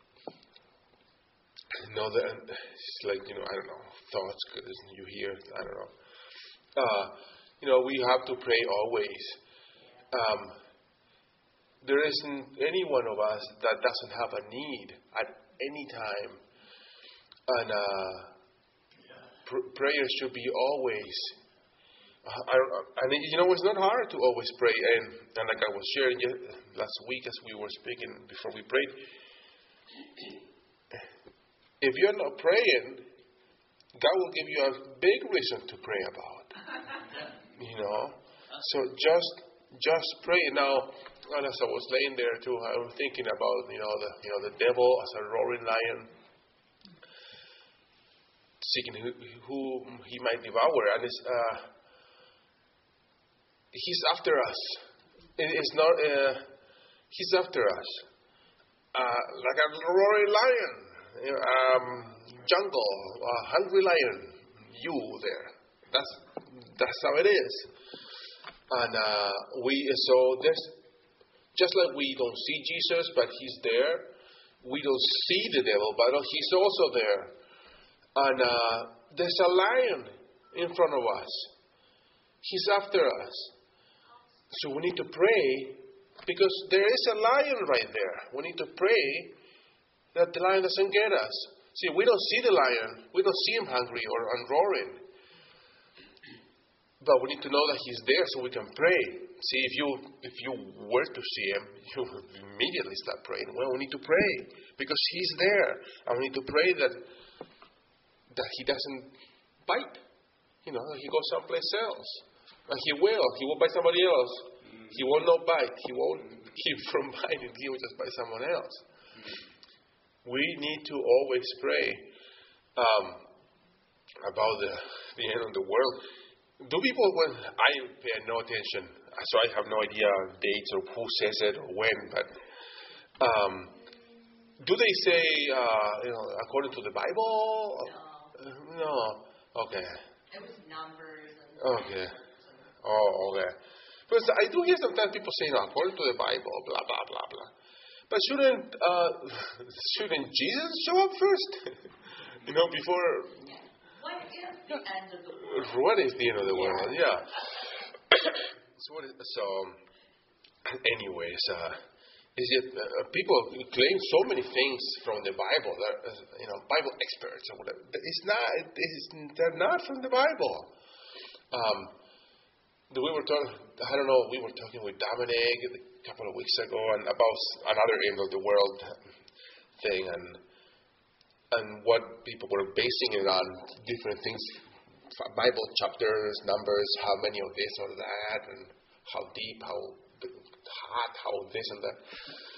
You know, that it's like, you know, I don't know, thoughts, because you hear, I don't know. Uh, you know, we have to pray always. Um, there isn't any one of us that doesn't have a need at any time. And uh, pr- prayer should be always. Uh, I, and you know, it's not hard to always pray. And, and like I was sharing last week as we were speaking before we prayed, if you're not praying, God will give you a big reason to pray about. You know, so just just pray. Now, and as I was laying there too, I was thinking about you know the you know the devil as a roaring lion, seeking who, who he might devour, and it's. Uh, He's after us. It's not. Uh, he's after us, uh, like a roaring lion, um, jungle, a hungry lion. You there. That's that's how it is. And uh, we so there's just like we don't see Jesus, but He's there. We don't see the devil, but He's also there. And uh, there's a lion in front of us. He's after us. So we need to pray, because there is a lion right there. We need to pray that the lion doesn't get us. See, we don't see the lion. We don't see him hungry or roaring. But we need to know that he's there so we can pray. See, if you if you were to see him, you would immediately start praying. Well, we need to pray because he's there. And we need to pray that that he doesn't bite. You know, he goes someplace else. And he will. He will bite somebody else. He will not bite. He won't keep from biting. He will just bite someone else. We need to always pray um, about the, the end of the world. Do people, when I pay no attention, so I have no idea dates or who says it or when, but um, do they say, uh, you know, according to the Bible? No. No. Okay. It was numbers. And Okay. Oh, okay. Because I do hear sometimes people saying, no, according to the Bible, blah, blah, blah, blah. But shouldn't uh, shouldn't Jesus show up first? You know, before... What is the end of the world? What is the end of the world? Yeah. so, what is, so, anyways, uh, is it, uh, people claim so many things from the Bible, that, uh, you know, Bible experts or whatever. It's not, it's, they're not from the Bible. Um, we were talking, I don't know, we were talking with Dominic a couple of weeks ago and about another end of the world thing and and what people were basing it on, different things, Bible chapters, numbers, how many of this or that, and how deep, how hot, how this and that.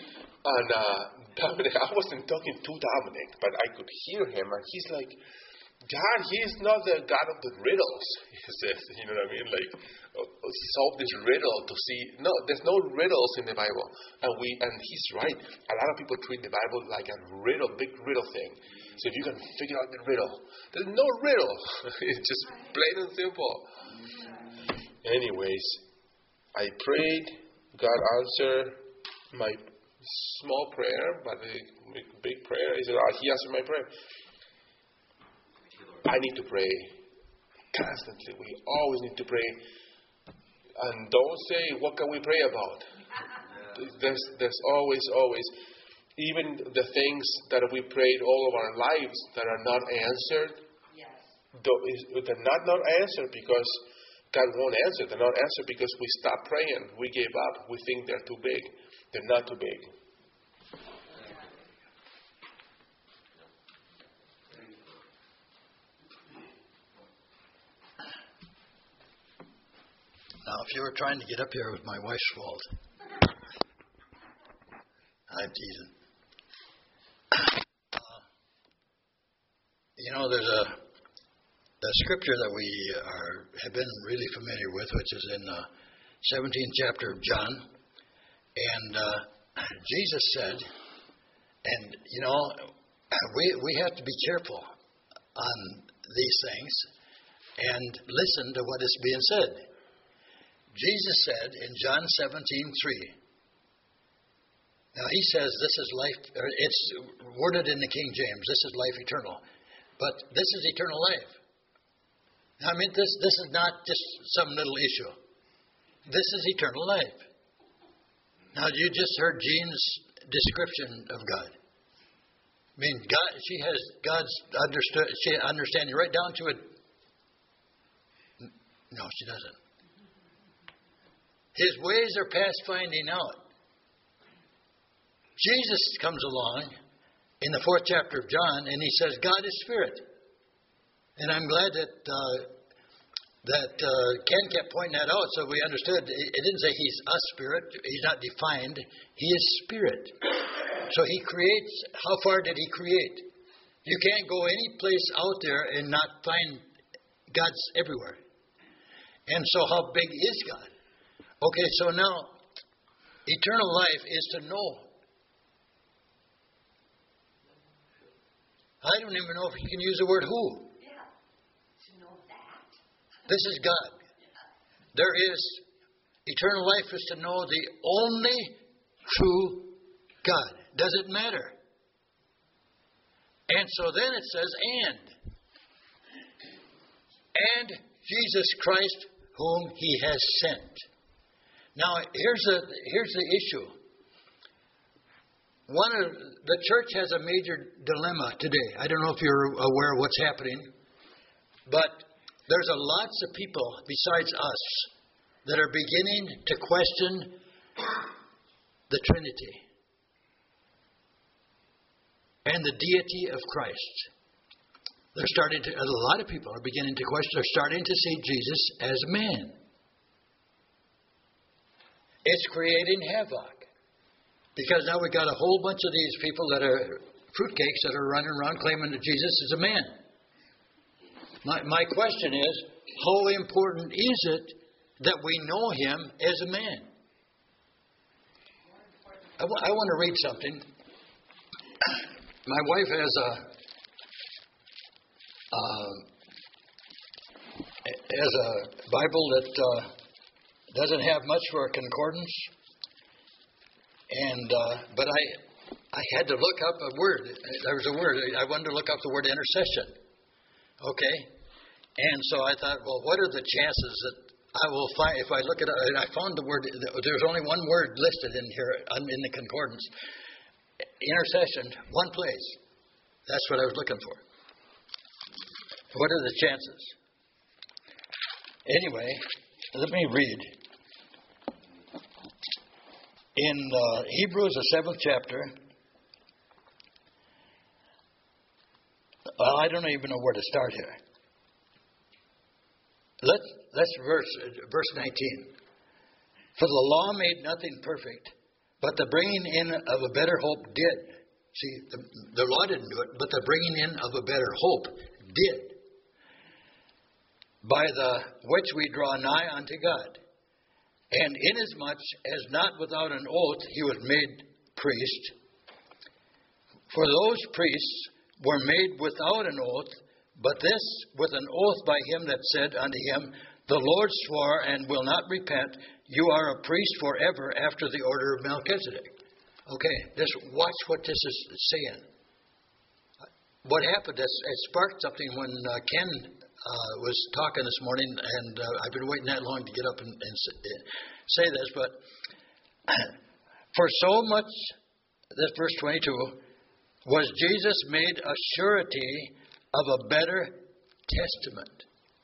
And uh, Dominic, I wasn't talking to Dominic, but I could hear him, and he's like, God, He is not the God of the riddles. He says, you know what I mean? Like, uh, solve this riddle to see. No, there's no riddles in the Bible. And we, and He's right. A lot of people treat the Bible like a riddle, big riddle thing. So if you can figure out the riddle, there's no riddle. It's just plain and simple. Anyways, I prayed. God answered my small prayer, but the big prayer is that He answered my prayer. I need to pray constantly. We always need to pray. And don't say, what can we pray about? There's, there's always, always, even the things that we prayed all of our lives that are not answered, they're not not answered because God won't answer. They're not answered because we stopped praying. We gave up. We think they're too big. They're not too big. Now, if you were trying to get up here, it was my wife's fault. I'm teasing. Uh, you know, there's a, a scripture that we are have been really familiar with, which is in the seventeenth chapter of John. And uh, Jesus said, and, you know, we, we have to be careful on these things and listen to what is being said. Jesus said in John seventeen three, now he says this is life, or it's worded in the King James, this is life eternal, but this is eternal life. Now, I mean, this, this is not just some little issue. This is eternal life. Now, you just heard Jean's description of God. I mean, God, she has God's understood, she understanding right down to it. No, she doesn't. His ways are past finding out. Jesus comes along in the fourth chapter of John, and he says, God is spirit. And I'm glad that uh, that uh, Ken kept pointing that out, so we understood. It didn't say he's a spirit. He's not defined. He is spirit. So he creates. How far did he create? You can't go any place out there and not find God's everywhere. And so how big is God? Okay, so now, eternal life is to know. I don't even know if you can use the word who. Yeah, to know that. This is God. There is, eternal life is to know the only true God. Does it matter? And so then it says, and. And Jesus Christ, whom he has sent. Now, here's the here's the issue. One of the church has a major dilemma today. I don't know if you're aware of what's happening, but there's a lots of people besides us that are beginning to question the Trinity and the deity of Christ. They're starting to. A lot of people are beginning to question. They're starting to see Jesus as man. It's creating havoc. Because now we've got a whole bunch of these people that are fruitcakes that are running around claiming that Jesus is a man. My, my question is, how important is it that we know him as a man? I, w- I want to read something. My wife has a uh, has a Bible that uh, doesn't have much for a concordance. And uh, but I I had to look up a word. There was a word. I wanted to look up the word intercession. Okay? And so I thought, well, what are the chances that I will find, if I look at it, and I found the word, there's only one word listed in here, in the concordance. Intercession, one place. That's what I was looking for. What are the chances? Anyway, let me read. In uh, Hebrews, the seventh chapter, well, I don't even know where to start here. Let's, let's verse, verse nineteen. For the law made nothing perfect, but the bringing in of a better hope did. See, the, the law didn't do it, but the bringing in of a better hope did, by the which we draw nigh unto God. And inasmuch as not without an oath he was made priest, for those priests were made without an oath, but this with an oath by him that said unto him, The Lord swore and will not repent, you are a priest forever after the order of Melchizedek. Okay, just watch what this is saying. What happened, it sparked something when uh, Ken uh, was talking this morning, and uh, I've been waiting that long to get up and, and say this, but for so much, this verse twenty-two, was Jesus made a surety of a better testament.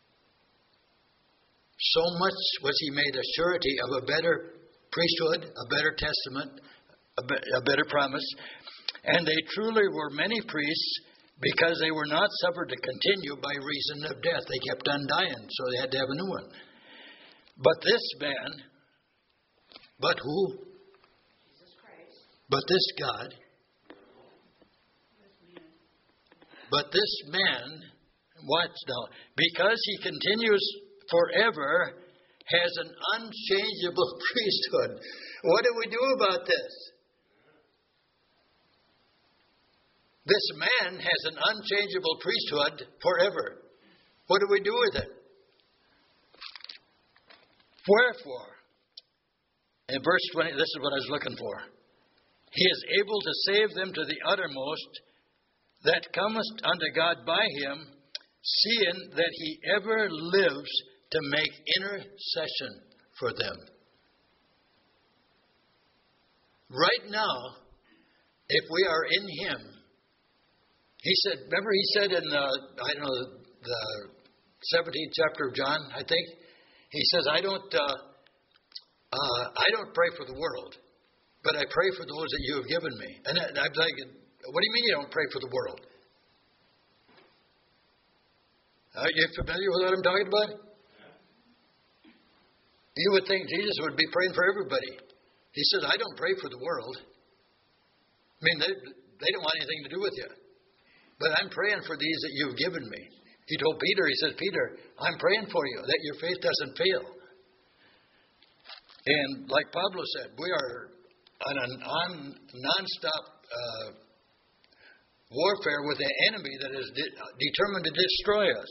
So much was he made a surety of a better priesthood, a better testament, a, be, a better promise. And they truly were many priests, because they were not suffered to continue by reason of death. They kept on dying, so they had to have a new one. But this man, but who? Jesus Christ. But this God. But this man, watch now, because he continues forever, has an unchangeable priesthood. What do we do about this? This man has an unchangeable priesthood forever. What do we do with it? Wherefore, in verse twenty, this is what I was looking for. He is able to save them to the uttermost that cometh unto God by him, seeing that he ever lives to make intercession for them. Right now, if we are in him, he said, remember he said in, uh, I don't know, the seventeenth chapter of John, I think, he says, I don't, uh, uh, I don't pray for the world, but I pray for those that you have given me. And I, I'm like, what do you mean you don't pray for the world? Are you familiar with what I'm talking about? You would think Jesus would be praying for everybody. He says, I don't pray for the world. I mean, they, they don't want anything to do with you. But I'm praying for these that you've given me. He told Peter, he says, Peter, I'm praying for you, that your faith doesn't fail. And like Pablo said, we are on a on, non-stop uh, warfare with an enemy that is de- determined to destroy us.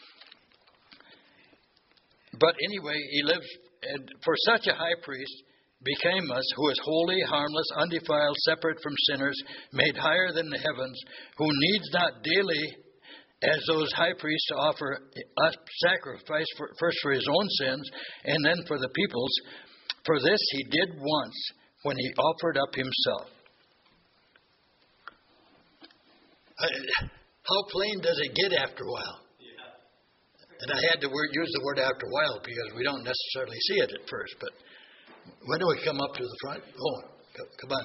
But anyway, he lives, and for such a high priest became us, who is holy, harmless, undefiled, separate from sinners, made higher than the heavens, who needs not daily, as those high priests, to offer us sacrifice for, first for his own sins, and then for the people's. For this he did once, when he offered up himself. Uh, how plain does it get after a while? Yeah. And I had to word, use the word after a while because we don't necessarily see it at first. But when do we come up to the front? Oh, come on.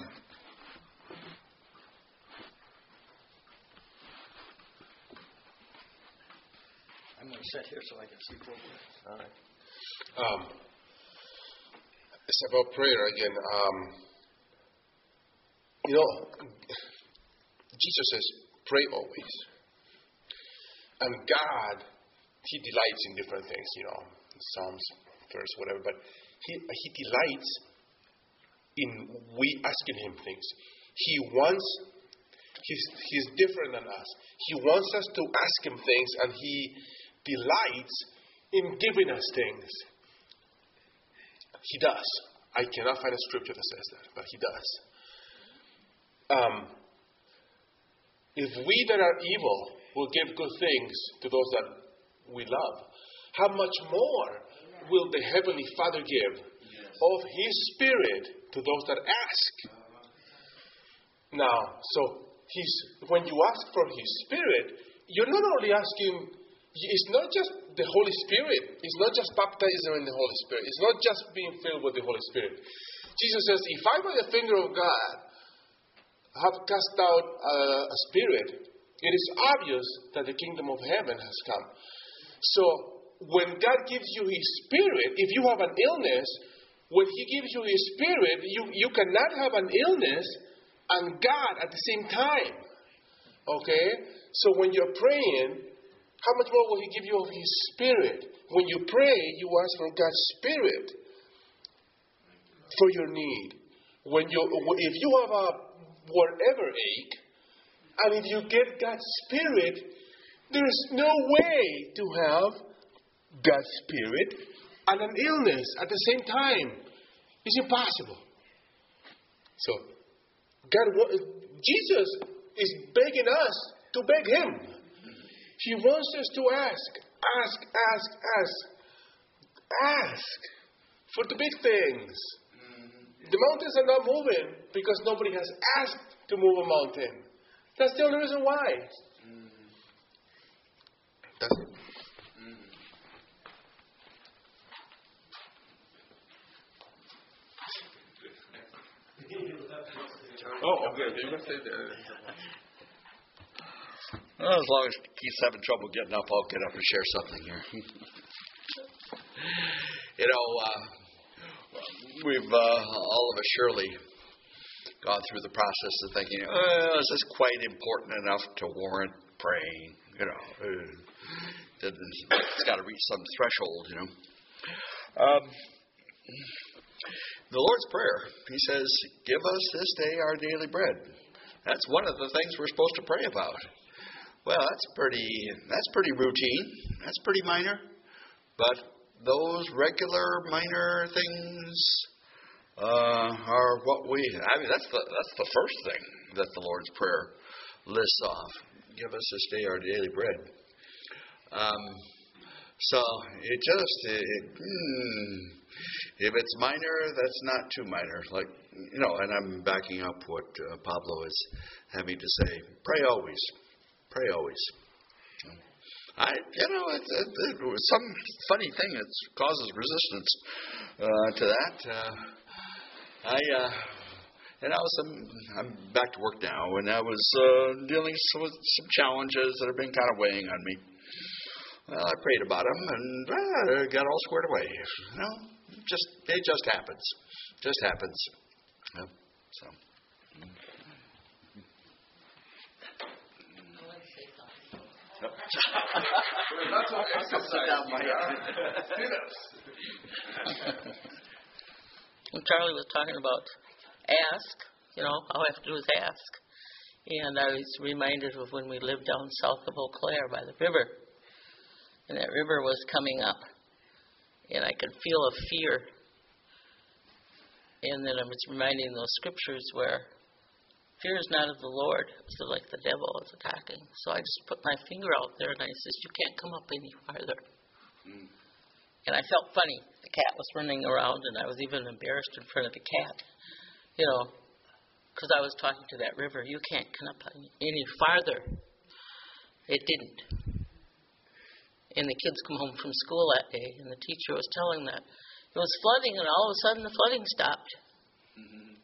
I'm going to sit here so I can see progress. All right. Um, it's about prayer again. Um, you know, Jesus says, pray always. And God, he delights in different things, you know, Psalms, verse, whatever, but he, he delights in we asking him things. He wants, he's, he's different than us. He wants us to ask him things, and he delights in giving us things. He does. I cannot find a scripture that says that, but he does. Um, if we that are evil will give good things to those that we love, how much more will the Heavenly Father give of His Spirit to those that ask? Now, so he's, when you ask for His Spirit, you're not only asking, it's not just the Holy Spirit, it's not just baptism in the Holy Spirit, it's not just being filled with the Holy Spirit. Jesus says, if I by the finger of God have cast out a, a spirit, it is obvious that the kingdom of heaven has come. So, when God gives you His Spirit, if you have an illness, when He gives you His Spirit, you, you cannot have an illness and God at the same time. Okay? So when you're praying, how much more will He give you of His Spirit? When you pray, you ask for God's Spirit for your need. When you, if you have a whatever ache, and if you get God's Spirit, there's no way to have God's Spirit and an illness at the same time. It's impossible. So, God, Jesus is begging us to beg Him. He wants us to ask, ask, ask, ask. Ask for the big things. The mountains are not moving because nobody has asked to move a mountain. That's the only reason why. That's it. Oh, okay. You can say that. Well, as long as Keith's having trouble getting up, I'll get up and share something here. you know, uh, we've uh, all of us surely gone through the process of thinking, oh, is this quite important enough to warrant praying? You know, uh, it's got to reach some threshold, you know. Um, the Lord's Prayer, He says, give us this day our daily bread. That's one of the things we're supposed to pray about. Well, that's pretty, that's pretty routine. That's pretty minor. But those regular minor things uh, are what we, I mean, that's the, that's the first thing that the Lord's Prayer lists off. Give us this day our daily bread. Um, so it just, it, hmm, if it's minor, that's not too minor. Like, you know, and I'm backing up what uh, Pablo is having to say. Pray always. Pray always. I, you know, it's it, it, some funny thing that causes resistance uh, to that. Uh, I, uh, and I was, um, I'm back to work now, and I was uh, dealing with some challenges that have been kind of weighing on me. Well, I prayed about them, and uh, got all squared away. You know, just it just happens. Just happens. Yeah, so. That's an exercise. When Charlie was talking about ask, you know, all I have to do is ask. And I was reminded of when we lived down south of Eau Claire by the river. And that river was coming up. And I could feel a fear. And then I was reminding those scriptures where fear is not of the Lord, it's like the devil is attacking. So I just put my finger out there and I said, you can't come up any farther. Mm. And I felt funny. The cat was running around and I was even embarrassed in front of the cat. You know, because I was talking to that river, you can't come up any farther. It didn't. And the kids come home from school that day and the teacher was telling that it was flooding and all of a sudden the flooding stopped. Mm-hmm.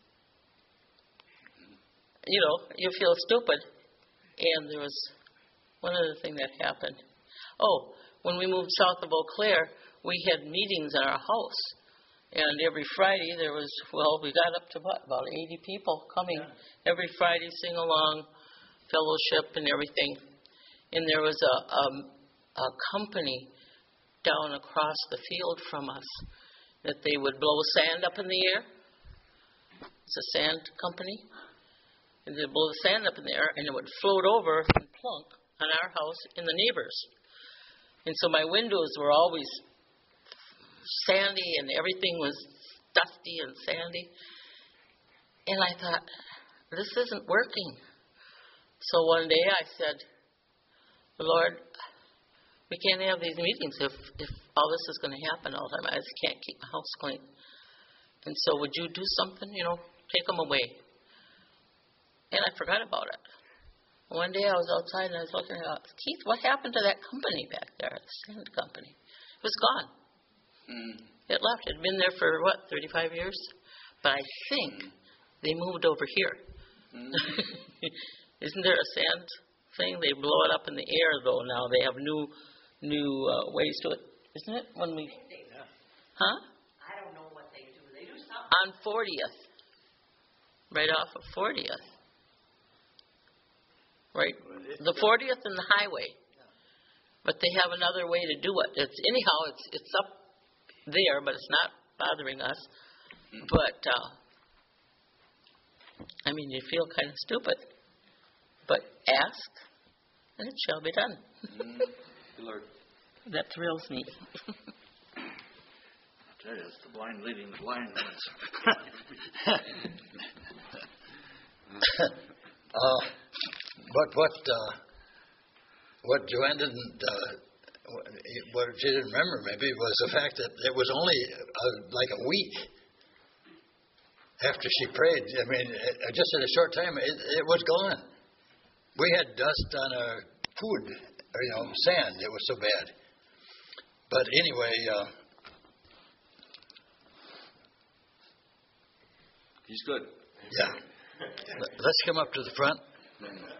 You know, you feel stupid. And there was one other thing that happened. Oh, when we moved south of Eau Claire, we had meetings in our house. And every Friday there was, well, we got up to what, about eighty people coming. Yeah. Every Friday, sing along, fellowship and everything. And there was a, a, a company down across the field from us that they would blow sand up in the air. It's a sand company. And they'd blow the sand up in the air, and it would float over and plunk on our house and the neighbors. And so my windows were always sandy, and everything was dusty and sandy. And I thought, this isn't working. So one day I said, Lord, we can't have these meetings if, if all this is going to happen all the time. I just can't keep my house clean. And so would you do something, you know, take them away. And I forgot about it. One day I was outside and I was looking at it. Keith, what happened to that company back there, the sand company? It was gone. Mm. It left. It had been there for, what, thirty-five years? But I think mm. they moved over here. Mm. Isn't there a sand thing? They blow it up in the air, though, now. They have new new uh, ways to it. Isn't it? When we, yeah. Huh? I don't know what they do. They do something. On fortieth. Right off of fortieth. Right, the fortieth and the highway. but they have another way to do it. It's anyhow, it's it's up there, but it's not bothering us. But uh, I mean, you feel kind of stupid. But ask, and it shall be done. Mm-hmm. Lord. That thrills me. I tell you, it's the blind leading the blind. uh, but what uh, what Joanne didn't, uh, what she didn't remember maybe was the fact that it was only uh, like a week after she prayed. I mean, it, just in a short time, it, it was gone. We had dust on our food, or, you know, sand. It was so bad. But anyway, uh, he's good. Yeah. Let's come up to the front.